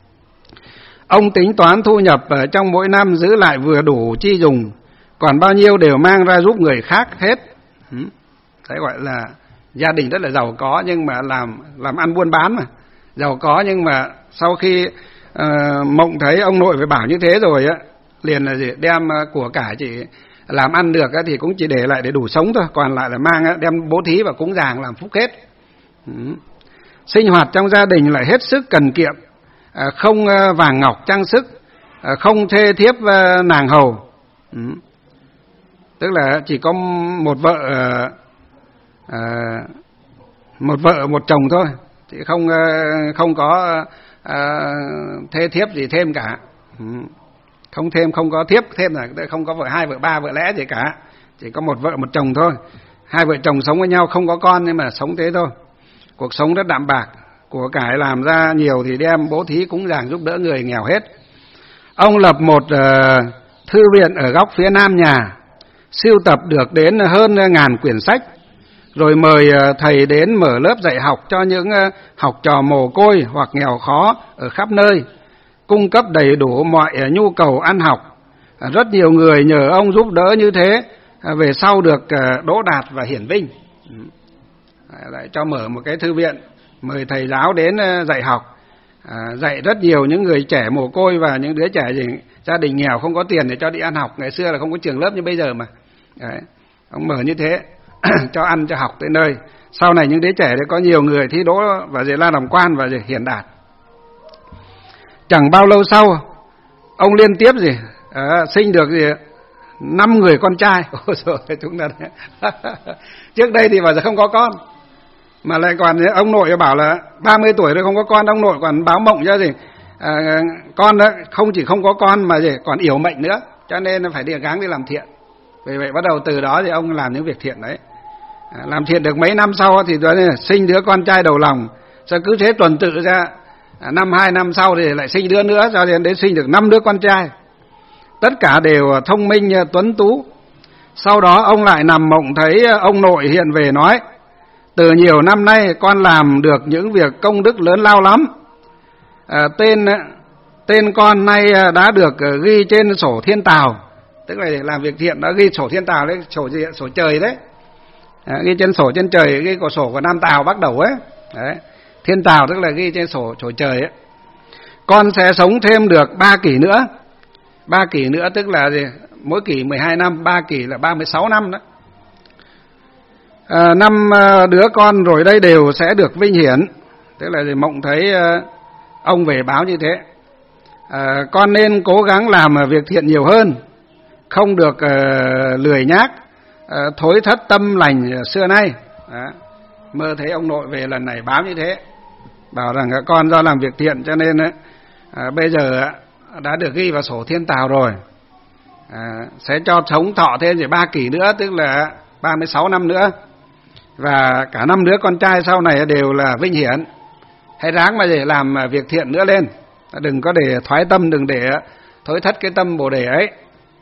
B: Ông tính toán thu nhập trong mỗi năm giữ lại vừa đủ chi dùng, còn bao nhiêu đều mang ra giúp người khác hết. Đấy gọi là gia đình rất là giàu có, nhưng mà làm ăn buôn bán mà giàu có, nhưng mà sau khi mộng thấy ông nội phải bảo như thế rồi liền là đem của cải chỉ làm ăn được thì cũng chỉ để lại để đủ sống thôi, còn lại là mang đem bố thí và cúng dường làm phúc hết. Sinh hoạt trong gia đình lại hết sức cần kiệm, không vàng ngọc trang sức, không thê thiếp nàng hầu. Tức là chỉ có một vợ một chồng thôi, chứ không có thê thiếp gì thêm cả. Không thêm, không có thiếp thêm, là không có vợ hai, vợ ba, vợ lẽ gì cả, chỉ có một vợ một chồng thôi. Hai vợ chồng sống với nhau không có con, nhưng mà sống thế thôi. Cuộc sống rất đạm bạc, của cải làm ra nhiều thì đem bố thí cúng dường giúp đỡ người nghèo hết. Ông lập một thư viện ở góc phía nam nhà, sưu tập được đến hơn 1000 quyển sách, rồi mời thầy đến mở lớp dạy học cho những học trò mồ côi hoặc nghèo khó ở khắp nơi, cung cấp đầy đủ mọi nhu cầu ăn học. Rất nhiều người nhờ ông giúp đỡ như thế, về sau được đỗ đạt và hiển vinh. Lại cho mở một cái thư viện, mời thầy giáo đến dạy học, dạy rất nhiều những người trẻ mồ côi và những đứa trẻ gia đình nghèo không có tiền để cho đi ăn học. Ngày xưa là không có trường lớp như bây giờ mà. Đấy, ông mở như thế. cho ăn cho học tới nơi. Sau này những đứa trẻ đấy có nhiều người thi đỗ và ra làm quan và hiển đạt. Chẳng bao lâu sau, ông liên tiếp sinh được 5 người con trai. Ôi trời ơi, chúng ta trước đây thì bảo giờ không có con, mà lại còn ông nội bảo là 30 tuổi rồi không có con, ông nội còn báo mộng cho con đó không chỉ không có con mà còn yểu mệnh nữa, cho nên phải gắng đi làm thiện. Vì vậy bắt đầu từ đó thì ông làm những việc thiện đấy. Làm thiện được mấy năm sau thì sinh đứa con trai đầu lòng, sao cứ thế tuần tự ra, năm 2 năm sau thì lại sinh đứa nữa, cho đến sinh được 5 đứa con trai, tất cả đều thông minh tuấn tú. Sau đó ông lại nằm mộng thấy ông nội hiện về nói: từ nhiều năm nay con làm được những việc công đức lớn lao lắm. Tên con nay đã được ghi trên sổ thiên tào, tức là làm việc thiện đã ghi sổ thiên tào đấy, sổ trời đấy, ghi trên sổ trên trời, ghi của sổ của Nam Tào Bắc Đẩu ấy. Đấy, thiên tào tức là ghi trên sổ trời ấy. Con sẽ sống thêm được 3 kỷ nữa. 3 kỷ nữa tức là mỗi kỷ 12 năm, 3 kỷ là 36 năm đó. 5 đứa con rồi đây đều sẽ được vinh hiển. Tức là mộng thấy ông về báo như thế. Con nên cố gắng làm việc thiện nhiều hơn, không được lười nhác, thối thất tâm lành xưa nay. Đó. Mơ thấy ông nội về lần này báo như thế, bảo rằng con do làm việc thiện cho nên bây giờ đã được ghi vào sổ thiên tào rồi, sẽ cho sống thọ thêm 3 kỷ nữa, tức là 36 năm nữa, và cả 5 đứa con trai sau này đều là vinh hiển. Hãy ráng mà để làm việc thiện nữa lên, đừng có để thoái tâm, đừng để thối thất cái tâm bồ đề ấy.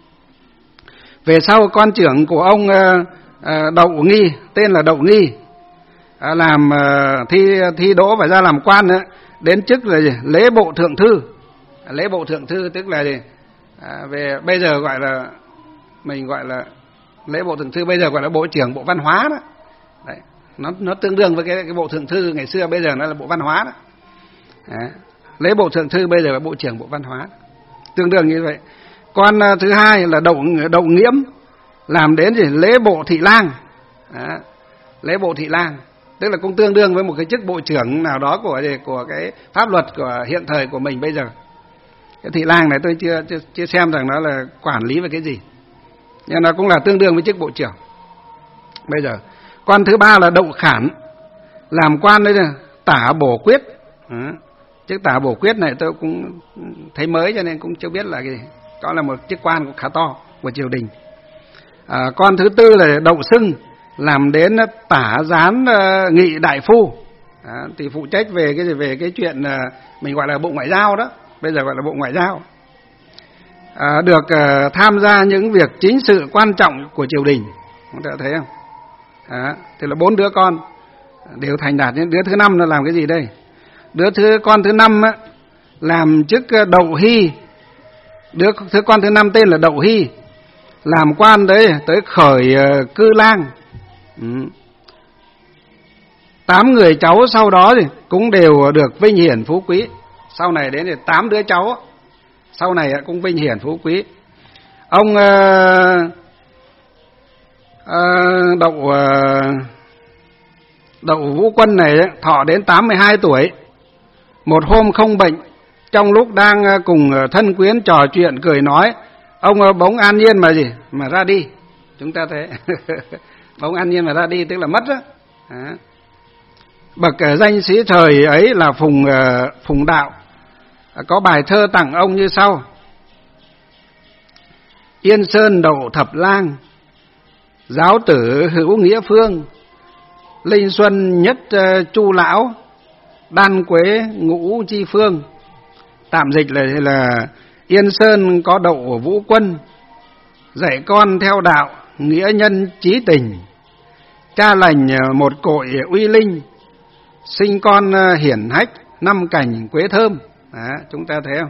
B: Về sau con trưởng của ông Đậu Nghi, tên là Đậu Nghi, làm thi đỗ và ra làm quan nữa, đến chức là lễ bộ thượng thư. Lễ bộ thượng thư tức là về bây giờ gọi là mình gọi là lễ bộ thượng thư, bây giờ gọi là bộ trưởng bộ văn hóa đó. Đấy, nó tương đương với cái bộ thượng thư ngày xưa, bây giờ nó là bộ văn hóa đó. Đấy, lễ bộ thượng thư bây giờ là bộ trưởng bộ văn hóa, tương đương như vậy. Con thứ hai là Đậu Nghiễm, làm đến lễ bộ thị lang. Đó, lễ bộ thị lang tức là cũng tương đương với một cái chức bộ trưởng nào đó của cái pháp luật của hiện thời của mình bây giờ. Cái thị lang này tôi chưa xem rằng nó là quản lý về cái gì, nhưng nó cũng là tương đương với chức bộ trưởng bây giờ. Con thứ ba là Đậu Khản, làm quan đấy là tả bổ quyết. Chức tả bổ quyết này tôi cũng thấy mới cho nên cũng chưa biết là cái gì. Đó là một chức quan cũng khá to của triều đình. Con thứ tư là Đậu Xưng, làm đến tả gián nghị đại phu, thì phụ trách về cái chuyện mình gọi là bộ ngoại giao đó, bây giờ gọi là bộ ngoại giao. Được tham gia những việc chính sự quan trọng của triều đình, chúng ta thấy không? Thì là 4 đứa con đều thành đạt. Đứa thứ 5 là làm cái gì đây? Con thứ 5 làm chức Đậu Hy. Con thứ 5 tên là Đậu Hy, làm quan đấy tới khởi cư lang. 8 người cháu sau đó thì cũng đều được vinh hiển phú quý. Sau này đến thì 8 đứa cháu sau này cũng vinh hiển phú quý. Ông Đậu Vũ Quân này thọ đến 82 tuổi. Một hôm không bệnh, trong lúc đang cùng thân quyến trò chuyện cười nói, ông bỗng an nhiên mà ra đi. Chúng ta thấy bỗng an nhiên mà ra đi tức là mất đó. Bậc danh sĩ thời ấy là Phùng Đạo có bài thơ tặng ông như sau: Yên Sơn Đậu Thập Lang, giáo tử hữu nghĩa phương, Linh Xuân nhất Chu Lão, đan quế ngũ chi phương. Tạm dịch là Yên Sơn có Đậu Vũ Quân, dạy con theo đạo nghĩa nhân chí tình, cha lành một cội uy linh, sinh con hiển hách 5 cành quế thơm. Chúng ta thấy không?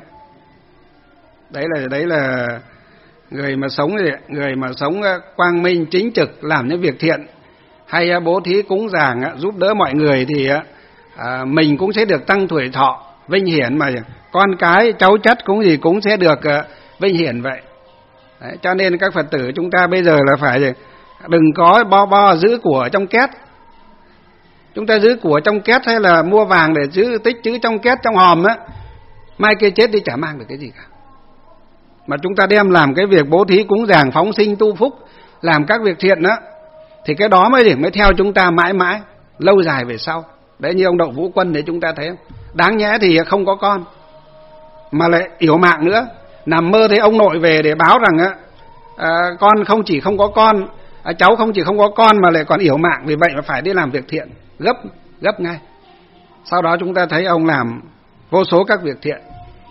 B: Đấy là người mà sống quang minh chính trực, làm những việc thiện, hay bố thí cúng dường giúp đỡ mọi người thì mình cũng sẽ được tăng tuổi thọ vinh hiển, mà con cái cháu chất cũng sẽ được vinh hiển vậy. Đấy, cho nên các Phật tử chúng ta bây giờ là phải đừng có bo giữ của trong két. Chúng ta giữ của trong két hay là mua vàng để tích trữ trong két, trong hòm á, mai kia chết đi chả mang được cái gì cả. Mà chúng ta đem làm cái việc bố thí cúng dường, phóng sinh tu phúc, làm các việc thiện đó, thì cái đó mới theo chúng ta mãi mãi, lâu dài về sau. Đấy, như ông Đậu Vũ Quân đấy, chúng ta thấy không? Đáng nhẽ thì không có con mà lại yểu mạng nữa. Nằm mơ thấy ông nội về để báo rằng con không chỉ không có con, cháu không chỉ không có con mà lại còn yểu mạng, vì vậy mà phải đi làm việc thiện gấp ngay. Sau đó chúng ta thấy ông làm vô số các việc thiện,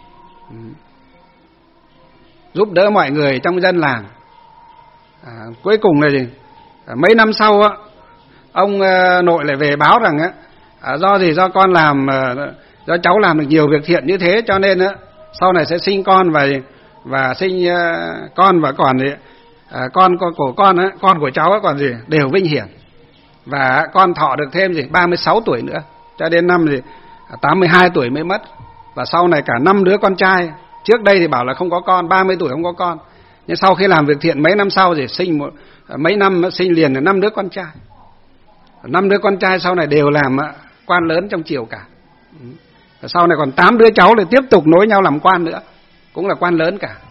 B: giúp đỡ mọi người trong dân làng. Cuối cùng là gì? Mấy năm sau ông nội lại về báo rằng do gì, do con làm, do cháu làm được nhiều việc thiện như thế, cho nên sau này sẽ sinh con và sinh con, và còn con của con của cháu còn gì đều vinh hiển, và con thọ được thêm 36 tuổi nữa, cho đến năm 82 tuổi mới mất. Và sau này cả 5 đứa con trai. Trước đây thì bảo là không có con, 30 tuổi không có con, nhưng sau khi làm việc thiện mấy năm sau thì mấy năm sinh liền 5 đứa con trai. 5 đứa con trai sau này đều làm quan lớn trong triều cả. Sau này còn 8 đứa cháu lại tiếp tục nối nhau làm quan nữa, cũng là quan lớn cả.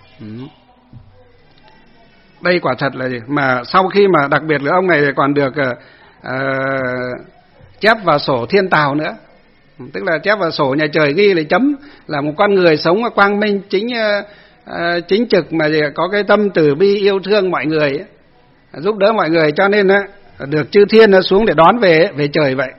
B: Đây quả thật là gì? Mà sau khi mà đặc biệt là ông này còn được chép vào sổ thiên tào nữa, tức là chép vào sổ nhà trời ghi là chấm là một con người sống quang minh, chính trực, mà có cái tâm từ bi yêu thương mọi người, giúp đỡ mọi người, cho nên được chư thiên xuống để đón về trời vậy.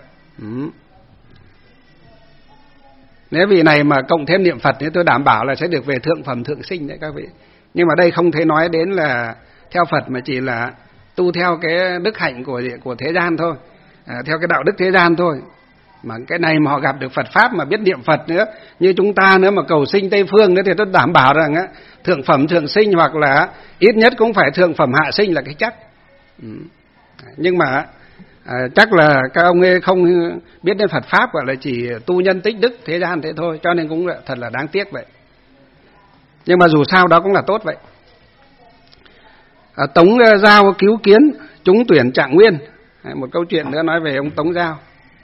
B: Nếu vị này mà cộng thêm niệm Phật thì tôi đảm bảo là sẽ được về thượng phẩm thượng sinh đấy các vị. Nhưng mà đây không thể nói đến là theo Phật, mà chỉ là tu theo cái đức hạnh của thế gian thôi, theo cái đạo đức thế gian thôi. Mà cái này mà họ gặp được Phật Pháp mà biết niệm Phật nữa, như chúng ta nữa mà cầu sinh Tây Phương nữa, thì tôi đảm bảo rằng thượng phẩm thượng sinh, hoặc là ít nhất cũng phải thượng phẩm hạ sinh là cái chắc. Nhưng mà chắc là các ông ấy không biết đến Phật Pháp, gọi là chỉ tu nhân tích đức thế gian thế thôi, cho nên cũng thật là đáng tiếc vậy. Nhưng mà dù sao đó cũng là tốt vậy. Tống Giao cứu kiến trúng tuyển Trạng Nguyên. Một câu chuyện nữa nói về ông Tống Giao.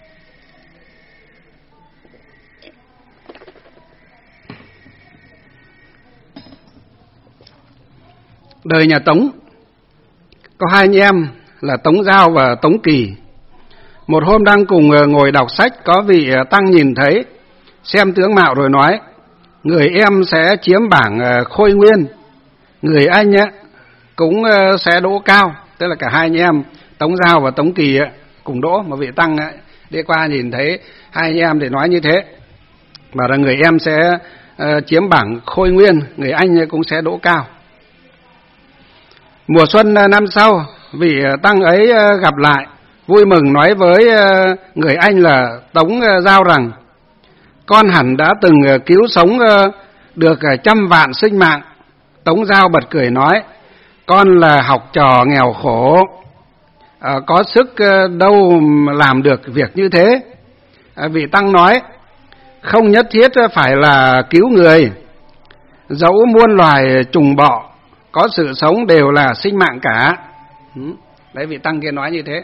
B: Đời nhà Tống có hai anh em là Tống Giao và Tống Kỳ. Một hôm đang cùng ngồi đọc sách, có vị tăng nhìn thấy, xem tướng mạo rồi nói: người em sẽ chiếm bảng Khôi Nguyên, người anh cũng sẽ đỗ cao. Tức là cả hai anh em Tống Giao và Tống Kỳ cùng đỗ, mà vị tăng đi qua nhìn thấy hai anh em thì nói như thế, bảo là người em sẽ chiếm bảng Khôi Nguyên, người anh cũng sẽ đỗ cao. Mùa xuân năm sau, vị tăng ấy gặp lại, vui mừng nói với người anh là Tống Giao rằng: con hẳn đã từng cứu sống được 100 vạn sinh mạng. Tống Giao bật cười nói: con là học trò nghèo khổ, có sức đâu làm được việc như thế. Vị tăng nói: không nhất thiết phải là cứu người, dẫu muôn loài trùng bọ có sự sống đều là sinh mạng cả. Đấy, vị tăng kia nói như thế.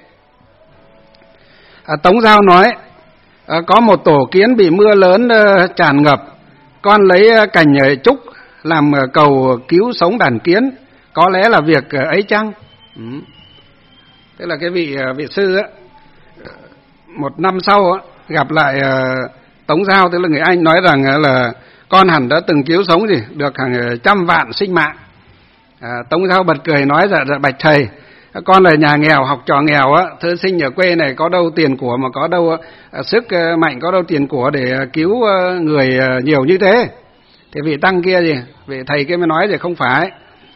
B: Tống Giao nói: có một tổ kiến bị mưa lớn tràn ngập, con lấy cành trúc làm cầu cứu sống đàn kiến, có lẽ là việc ấy chăng? Tức là cái vị sư một năm sau gặp lại Tống Giao, tức là người anh, nói rằng là con hẳn đã từng cứu sống được hàng 100 vạn sinh mạng. Tống Giao bật cười nói: dạ bạch thầy, con là nhà nghèo, học trò nghèo thư sinh ở quê này, có đâu tiền của mà có đâu sức mạnh, có đâu tiền của để cứu người nhiều như thế. Thì vị tăng kia vị thầy kia mới nói không phải,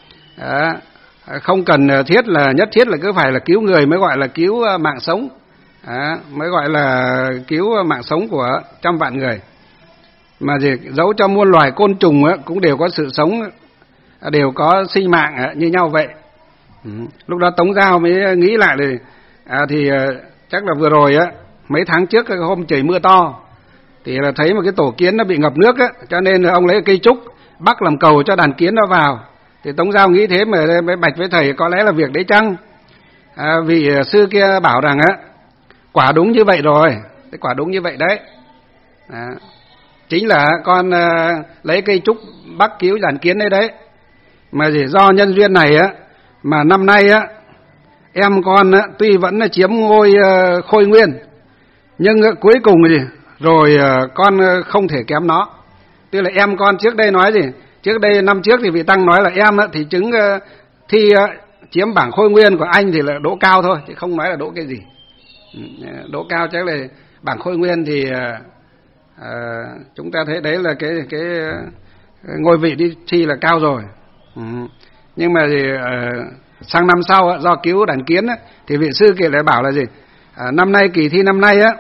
B: không cần nhất thiết là cứ phải là cứu người mới gọi là cứu mạng sống, mới gọi là cứu mạng sống của 100 vạn người, mà dẫu cho muôn loài côn trùng cũng đều có sự sống, đều có sinh mạng như nhau vậy. Lúc đó Tống Giao mới nghĩ lại thì chắc là vừa rồi mấy tháng trước hôm trời mưa to thì là thấy một cái tổ kiến nó bị ngập nước cho nên ông lấy cây trúc bắc làm cầu cho đàn kiến nó vào. Thì Tống Giao nghĩ thế mà mới bạch với thầy, có lẽ là việc đấy chăng? vị sư kia bảo rằng á, quả đúng như vậy rồi, cái quả đúng như vậy đấy. Chính là con lấy cây trúc bắc cứu giản kiến đấy. Mà chỉ do nhân duyên này á, mà năm nay á, em con á, tuy vẫn chiếm ngôi Khôi Nguyên, nhưng cuối cùng gì rồi con không thể kém nó. Tức là em con trước đây nói gì, trước đây năm trước thì vị tăng nói là em á, thì chứng thi chiếm bảng Khôi Nguyên của anh thì là đỗ cao thôi, chứ không nói là đỗ cái gì. Đỗ cao chắc là bảng Khôi Nguyên thì chúng ta thấy đấy là cái ngôi vị đi thi là cao rồi. Nhưng mà thì sang năm sau do cứu đàn kiến á, thì vị sư kia lại bảo là gì, năm nay kỳ thi năm nay á,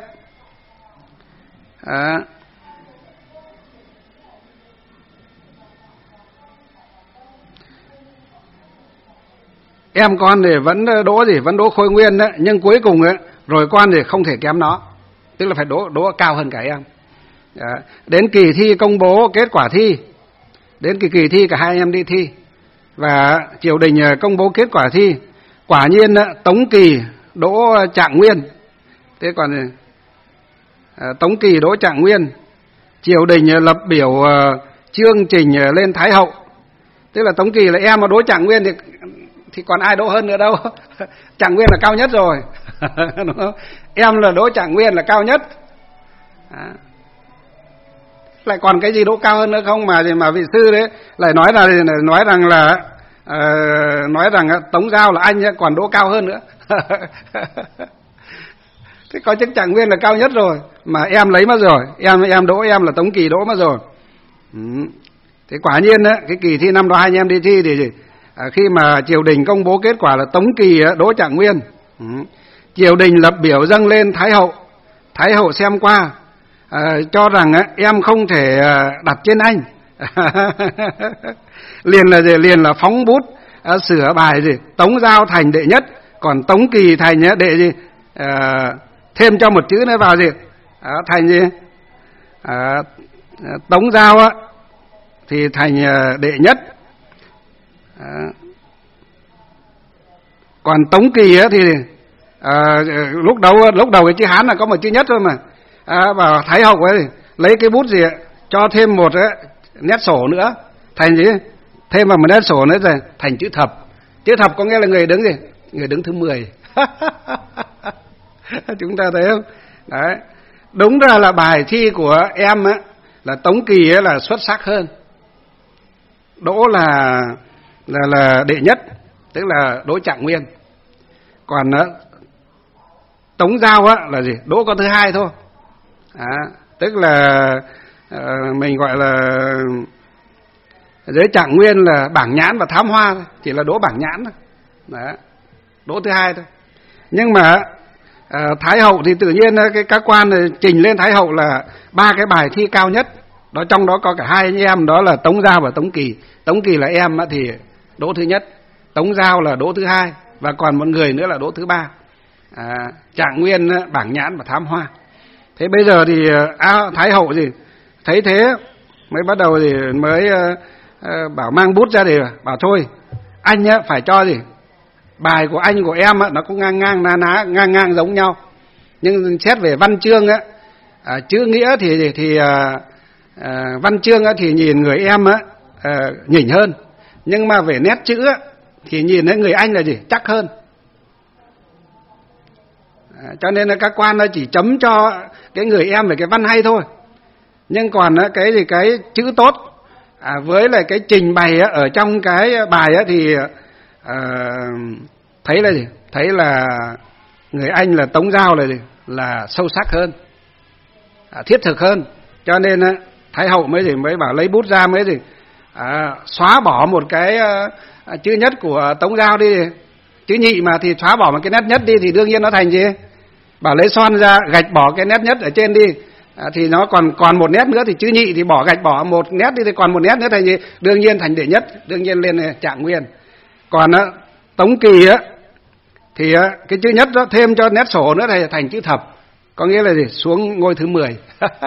B: em con thì vẫn đỗ gì, vẫn đỗ Khôi Nguyên đấy, nhưng cuối cùng ấy, rồi con thì không thể kém nó, tức là phải đỗ cao hơn cả em. Đến kỳ thi công bố kết quả thi, đến kỳ thi cả hai anh em đi thi, và triều đình công bố kết quả thi, quả nhiên Tống Kỳ đỗ Trạng Nguyên. Thế còn Tống Kỳ đỗ Trạng Nguyên, triều đình lập biểu chương trình lên Thái Hậu. Tức là Tống Kỳ là em mà đỗ Trạng Nguyên thì còn ai đỗ hơn nữa đâu. Trạng Nguyên là cao nhất rồi. Đúng không? Em là đỗ Trạng Nguyên là cao nhất. Lại còn cái gì đỗ cao hơn nữa không, mà vị sư đấy lại nói rằng Tống Giao là anh còn đỗ cao hơn nữa. Thế có chắc Trạng Nguyên là cao nhất rồi, mà em lấy mất rồi, em đỗ, em là Tống Kỳ đỗ mất rồi. Thế quả nhiên á, cái kỳ thi năm đó hai anh em đi thi thì khi mà triều đình công bố kết quả là Tống Kỳ đỗ Trạng Nguyên, triều đình lập biểu dâng lên Thái Hậu. Thái Hậu xem qua cho rằng em không thể đặt trên anh. liền là phóng bút sửa bài gì, Tống Giao thành đệ nhất, còn Tống Kỳ thành đệ gì, thêm cho một chữ nữa vào gì, thành gì, Tống Giao thì thành đệ nhất. Còn Tống Kỳ thì lúc đầu cái chữ Hán là có một chữ nhất thôi mà. Và Thái Hậu ấy lấy cái bút gì cho thêm một nét sổ nữa, thành gì, thêm vào một nét sổ nữa rồi thành chữ thập. Chữ thập có nghĩa là người đứng gì, người đứng thứ 10. Chúng ta thấy không? Đấy, đúng ra là bài thi của em là Tống Kỳ là xuất sắc hơn, đỗ là đệ nhất, tức là đỗ Trạng Nguyên. Còn Tống Giao là gì, đỗ có thứ hai thôi. Tức là mình gọi là dưới Trạng Nguyên là bảng nhãn và thám hoa thôi, chỉ là đỗ bảng nhãn thôi. Đó, đỗ thứ hai thôi. Nhưng mà Thái Hậu thì tự nhiên các quan trình lên Thái Hậu là 3 cái bài thi cao nhất. Đó, trong đó có cả hai anh em, đó là Tống Giao và Tống Kỳ. Tống Kỳ là em thì đỗ thứ nhất, Tống Giao là đỗ thứ hai, và còn một người nữa là đỗ thứ 3. Trạng Nguyên bảng nhãn và thám hoa. Thế bây giờ thì Thái Hậu gì thấy thế mới bắt đầu thì mới bảo mang bút ra để bảo thôi anh phải cho gì, bài của anh của em nó cũng ngang giống nhau, nhưng xét về văn chương chữ nghĩa thì văn chương thì nhìn người em nhỉnh hơn, nhưng mà về nét chữ thì nhìn thấy người anh là gì, chắc hơn. Cho nên là các quan chỉ chấm cho cái người em về cái văn hay thôi, nhưng còn cái chữ tốt với lại cái trình bày ở trong cái bài thì thấy là gì, thấy là người anh là Tống Giao là gì, là sâu sắc hơn, thiết thực hơn. Cho nên Thái Hậu mới bảo lấy bút ra mới gì xóa bỏ một cái chữ nhất của Tống Giao đi, chữ nhị mà thì xóa bỏ một cái nét nhất đi thì đương nhiên nó thành gì, bảo lấy son ra gạch bỏ cái nét nhất ở trên đi, thì nó còn một nét nữa thì chữ nhị thì gạch bỏ một nét đi thì còn một nét nữa thành gì, đương nhiên thành đệ nhất, đương nhiên lên Trạng Nguyên. Còn Tống Kỳ thì cái chữ nhất đó thêm cho nét sổ nữa thì thành chữ thập, có nghĩa là gì, xuống ngôi thứ 10.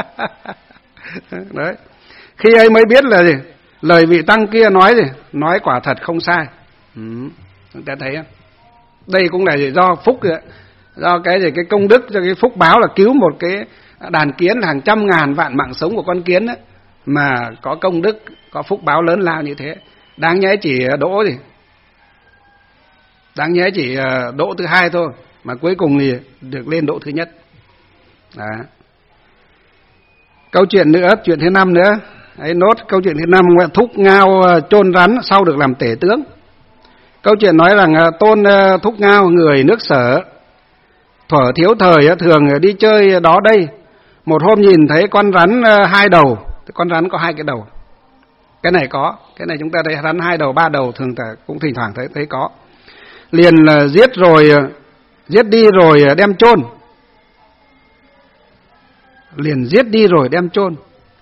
B: Đấy, khi ấy mới biết là gì, lời vị tăng kia nói gì, nói quả thật không sai. Chúng ta thấy không? Đây cũng là do phúc, do cái công đức, do cái phúc báo là cứu một cái đàn kiến hàng trăm ngàn vạn mạng sống của con kiến ấy, mà có công đức, có phúc báo lớn lao như thế. Đáng nhẽ chỉ đỗ gì, đáng nhẽ chỉ đỗ thứ hai thôi, mà cuối cùng thì được lên đỗ thứ nhất. Đó. Câu chuyện nữa, chuyện thứ 5 nữa. Đấy, nốt câu chuyện thứ 5, Thúc Ngao chôn rắn sau được làm tể tướng. Câu chuyện nói rằng Tôn Thúc Ngao, người nước Sở, thuở thiếu thời thường đi chơi đó đây. Một hôm nhìn thấy con rắn 2 đầu, con rắn có 2 cái đầu. Cái này có, cái này chúng ta thấy rắn 2 đầu, 3 đầu thường cũng thỉnh thoảng thấy có. Liền giết đi rồi đem chôn. Liền giết đi rồi đem chôn.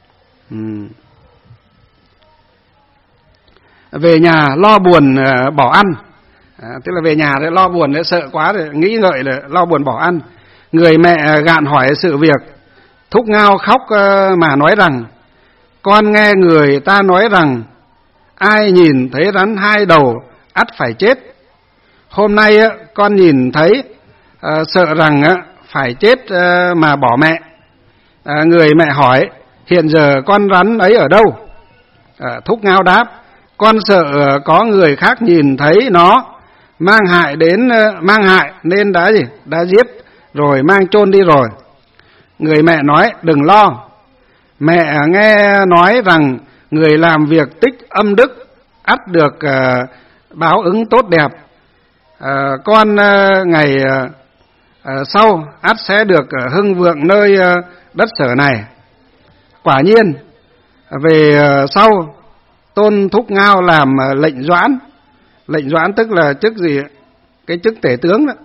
B: Về nhà lo buồn bỏ ăn. Tức là về nhà để lo buồn, để sợ quá rồi nghĩ ngợi là lo buồn bỏ ăn. Người mẹ gạn hỏi sự việc. Thúc Ngao khóc mà nói rằng: con nghe người ta nói rằng ai nhìn thấy rắn 2 đầu ắt phải chết. Hôm nay con nhìn thấy, sợ rằng phải chết mà bỏ mẹ. Người mẹ hỏi: hiện giờ con rắn ấy ở đâu? Thúc Ngao đáp: con sợ có người khác nhìn thấy nó mang hại nên đã giết rồi mang chôn đi rồi. Người mẹ nói: đừng lo, mẹ nghe nói rằng người làm việc tích âm đức ắt được báo ứng tốt đẹp. Con ngày sau ắt sẽ được hưng vượng nơi đất Sở này. Quả nhiên về sau Tôn Thúc Ngao làm lệnh doãn. Lệnh doãn tức là chức gì? Cái chức tể tướng đó.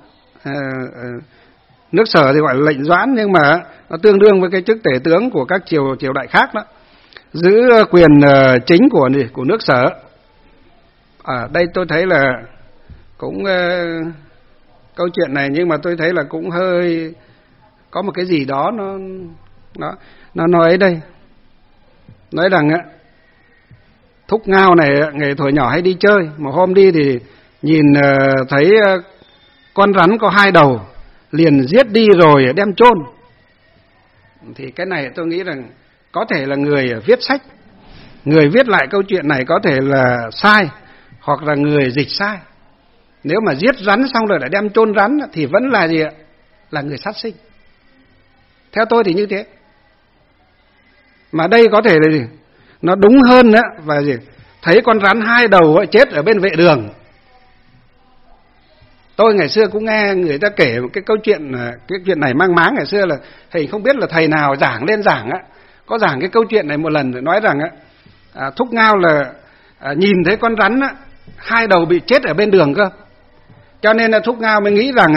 B: Nước Sở thì gọi là lệnh doãn, nhưng mà nó tương đương với cái chức tể tướng của các triều đại khác đó. Giữ quyền chính của nước Sở. Ở đây tôi thấy là cũng câu chuyện này, nhưng mà tôi thấy là cũng hơi có một cái gì đó nó nói ở đây. Nói rằng Thúc Ngao này ngày tuổi nhỏ hay đi chơi, một hôm đi thì nhìn thấy con rắn có 2 đầu, liền giết đi rồi đem chôn. Thì cái này tôi nghĩ rằng có thể là người viết sách, người viết lại câu chuyện này có thể là sai, hoặc là người dịch sai. Nếu mà giết rắn xong rồi lại đem chôn rắn thì vẫn là gì ạ? Là người sát sinh. Theo tôi thì như thế. Mà đây có thể là gì? Nó đúng hơn đó, và gì? Thấy con rắn 2 đầu chết ở bên vệ đường. Tôi ngày xưa cũng nghe người ta kể một cái câu chuyện, cái chuyện này mang máng ngày xưa là thầy không biết là thầy nào giảng lên giảng có giảng cái câu chuyện này một lần, nói rằng Thúc Ngao là nhìn thấy con rắn 2 đầu bị chết ở bên đường cơ. Cho nên là Thúc Ngao mới nghĩ rằng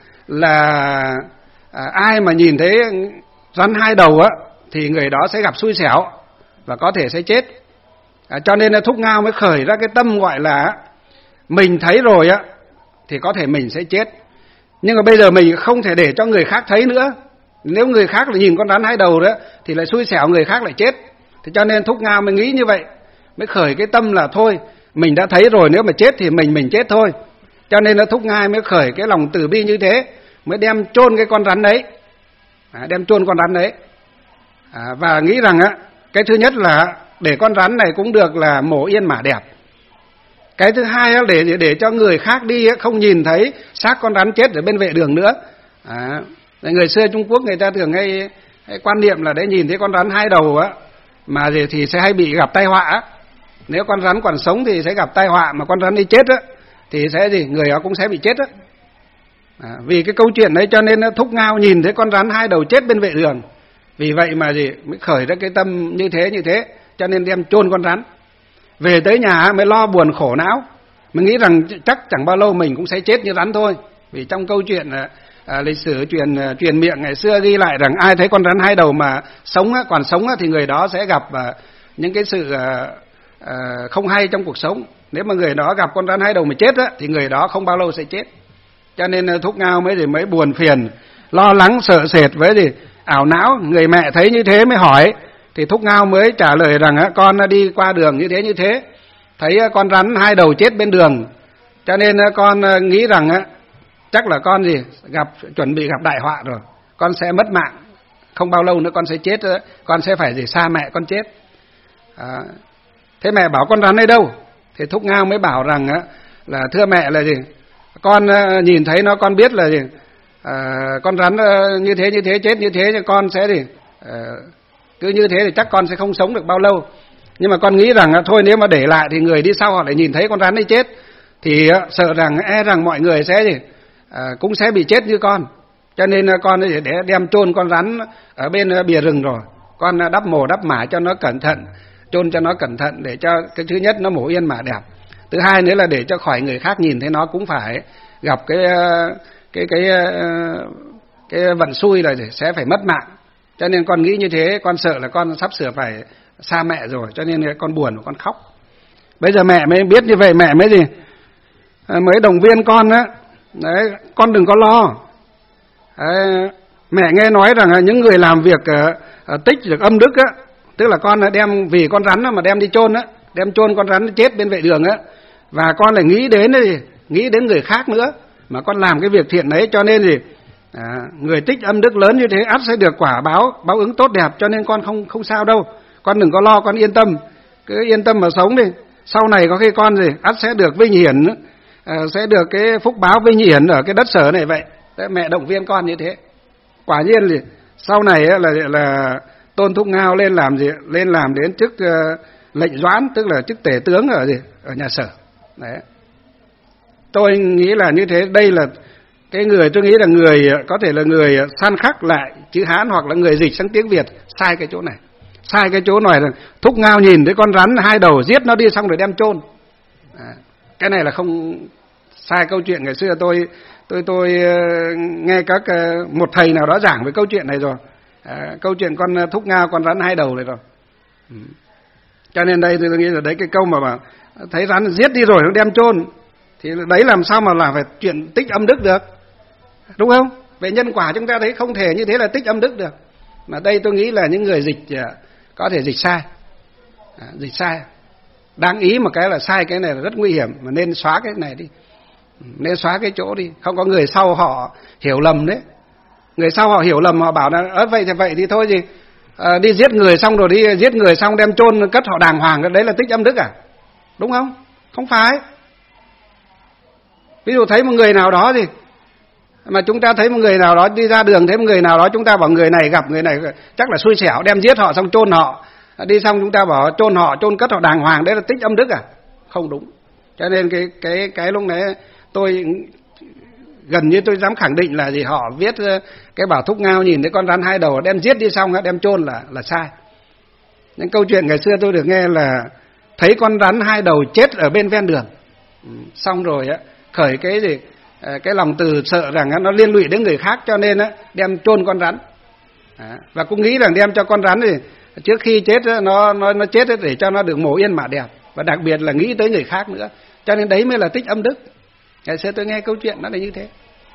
B: là ai mà nhìn thấy rắn 2 đầu thì người đó sẽ gặp xui xẻo và có thể sẽ chết. Cho nên là Thúc Ngao mới khởi ra cái tâm gọi là mình thấy rồi thì có thể mình sẽ chết, nhưng mà bây giờ mình không thể để cho người khác thấy nữa. Nếu người khác là nhìn con rắn 2 đầu đó thì lại xui xẻo, người khác lại chết. Thì cho nên Thúc Ngao mới nghĩ như vậy, mới khởi cái tâm là thôi mình đã thấy rồi, nếu mà chết thì mình chết thôi. Cho nên là Thúc Ngao mới khởi cái lòng từ bi như thế, mới đem chôn cái con rắn đấy, đem chôn con rắn đấy, và nghĩ rằng cái thứ nhất là để con rắn này cũng được là mổ yên mả đẹp. Cái thứ hai để cho người khác đi không nhìn thấy xác con rắn chết ở bên vệ đường nữa. Người xưa Trung Quốc người ta thường hay quan niệm là để nhìn thấy con rắn 2 đầu mà thì sẽ hay bị gặp tai họa. Nếu con rắn còn sống thì sẽ gặp tai họa, mà con rắn đi chết thì sẽ người đó cũng sẽ bị chết. Vì cái câu chuyện đấy cho nên Thúc Ngao nhìn thấy con rắn 2 đầu chết bên vệ đường. Vì vậy mà mới khởi ra cái tâm như thế, cho nên đem chôn con rắn. Về tới nhà mới lo buồn khổ não, mình nghĩ rằng chắc chẳng bao lâu mình cũng sẽ chết như rắn thôi. Vì trong câu chuyện lịch sử truyền miệng ngày xưa ghi lại rằng ai thấy con rắn 2 đầu mà còn sống thì người đó sẽ gặp những cái sự không hay trong cuộc sống. Nếu mà người đó gặp con rắn 2 đầu mà chết thì người đó không bao lâu sẽ chết. Cho nên Thúc Ngao mới buồn phiền, lo lắng sợ sệt với ảo não. Người mẹ thấy như thế mới hỏi, thì Thúc Ngao mới trả lời rằng con đi qua đường như thế, thấy con rắn 2 đầu chết bên đường, cho nên con nghĩ rằng chắc là con chuẩn bị gặp đại họa rồi, con sẽ mất mạng, không bao lâu nữa con sẽ chết, con sẽ phải xa mẹ con chết. Thế mẹ bảo con rắn ở đâu? Thì Thúc Ngao mới bảo rằng là thưa mẹ là con nhìn thấy nó, con biết là con rắn như thế chết như thế, thì con sẽ cứ như thế thì chắc con sẽ không sống được bao lâu. Nhưng mà con nghĩ rằng thôi, nếu mà để lại thì người đi sau họ lại nhìn thấy con rắn ấy chết, thì sợ rằng rằng mọi người sẽ cũng sẽ bị chết như con. Cho nên con để đem chôn con rắn ở bên bìa rừng, rồi con đắp mồ đắp mả cho nó cẩn thận, chôn cho nó cẩn thận, để cho cái thứ nhất nó mổ yên mả đẹp, thứ hai nữa là để cho khỏi người khác nhìn thấy nó cũng phải gặp cái vận xui là sẽ phải mất mạng. Cho nên con nghĩ như thế, con sợ là con sắp sửa phải xa mẹ rồi, cho nên con buồn và con khóc. Bây giờ mẹ mới biết như vậy, mẹ mới mới động viên con á, đấy, con đừng có lo. Đấy, mẹ nghe nói rằng những người làm việc tích được âm đức á, tức là con đem vì con rắn mà đem đi chôn á, đem chôn con rắn chết bên vệ đường á, và con lại nghĩ đến người khác nữa, mà con làm cái việc thiện đấy, cho nên người tích âm đức lớn như thế ắt sẽ được quả báo ứng tốt đẹp. Cho nên con không sao đâu, con đừng có lo, con yên tâm, cứ yên tâm mà sống đi. Sau này có khi con ắt sẽ được vinh hiển, sẽ được cái phúc báo vinh hiển ở cái đất Sở này vậy. Đấy, mẹ động viên con như thế. Quả nhiên thì sau này là Tôn Thúc Ngao lên làm đến chức lệnh doãn, tức là chức tể tướng ở nhà Sở. Đấy. Tôi nghĩ là như thế. Đây là cái người, tôi nghĩ là người có thể là người san khắc lại chữ Hán, hoặc là người dịch sang tiếng Việt sai cái chỗ này. Sai cái chỗ này là Thúc Ngao nhìn thấy con rắn hai đầu giết nó đi xong rồi đem chôn. Cái này là không sai câu chuyện. Ngày xưa tôi nghe các một thầy nào đó giảng về câu chuyện này rồi. Câu chuyện con Thúc Ngao, con rắn hai đầu này rồi. Cho nên đây tôi nghĩ là đấy, cái câu mà thấy rắn giết đi rồi nó đem chôn, thì đấy làm sao mà là phải chuyện tích âm đức được, đúng không? Về nhân quả chúng ta thấy không thể như thế là tích âm đức được. Mà đây tôi nghĩ là những người dịch có thể dịch sai. Dịch sai. Đáng ý một cái là sai cái này là rất nguy hiểm, mà nên xóa cái này đi. Nên xóa cái chỗ đi, không có người sau họ hiểu lầm đấy. Người sau họ hiểu lầm, họ bảo là vậy thì thôi gì, đi giết người xong rồi đi giết người xong đem chôn cất họ đàng hoàng, đấy là tích âm đức à? Đúng không? Không phải. Ví dụ thấy một người nào đó mà chúng ta thấy một người nào đó đi ra đường, thấy một người nào đó chúng ta bảo người này gặp người này chắc là xui xẻo, đem giết họ xong chôn họ, đi xong chúng ta bảo chôn cất họ đàng hoàng, đấy là tích âm đức à? Không đúng. Cho nên cái lúc đấy tôi gần như tôi dám khẳng định là họ viết cái bảo Thúc Ngao nhìn thấy con rắn hai đầu đem giết đi xong đem chôn là sai. Những câu chuyện ngày xưa tôi được nghe là thấy con rắn hai đầu chết ở bên ven đường, xong rồi khởi cái lòng từ sợ rằng nó liên lụy đến người khác, cho nên đem chôn con rắn. Và cũng nghĩ rằng đem cho con rắn thì trước khi chết nó chết để cho nó được mổ yên mả đẹp, và đặc biệt là nghĩ tới người khác nữa, cho nên đấy mới là tích âm đức. Ngày xưa tôi nghe câu chuyện nó là như thế.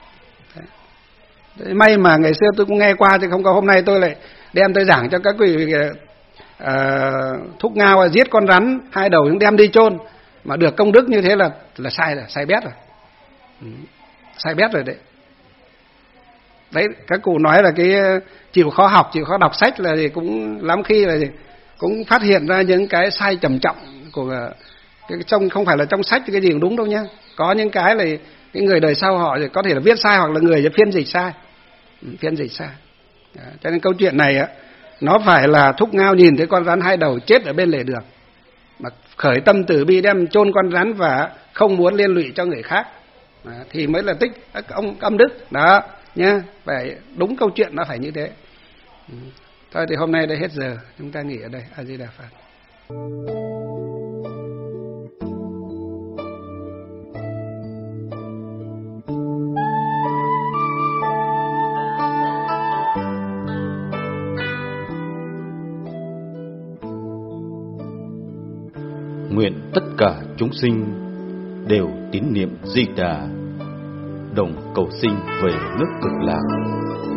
B: Đấy, may mà ngày xưa tôi cũng nghe qua, chứ không có hôm nay tôi lại đem tôi giảng cho các quý Thúc Ngao giết con rắn hai đầu đem đi chôn mà được công đức như thế là sai rồi, sai bét rồi. Sai bét rồi đấy. Đấy, các cụ nói là cái chịu khó học, chịu khó đọc sách là cũng lắm khi là cũng phát hiện ra những cái sai trầm trọng của trong, không phải là trong sách cái gì cũng đúng đâu nhá. Có những cái là cái người đời sau họ có thể là viết sai, hoặc là người phiên dịch sai. Phiên dịch sai. Cho nên câu chuyện này nó phải là Thúc Ngao nhìn thấy con rắn hai đầu chết ở bên lề đường mà khởi tâm từ bi đem chôn con rắn và không muốn liên lụy cho người khác, thì mới là tích âm đức đó nhá. Phải đúng câu chuyện nó phải như thế. Thôi thì hôm nay đã hết giờ, chúng ta nghỉ ở đây. A Di Đà Phật.
A: Nguyện tất cả chúng sinh đều tín niệm Di Đà, đồng cầu sinh về nước Cực Lạc.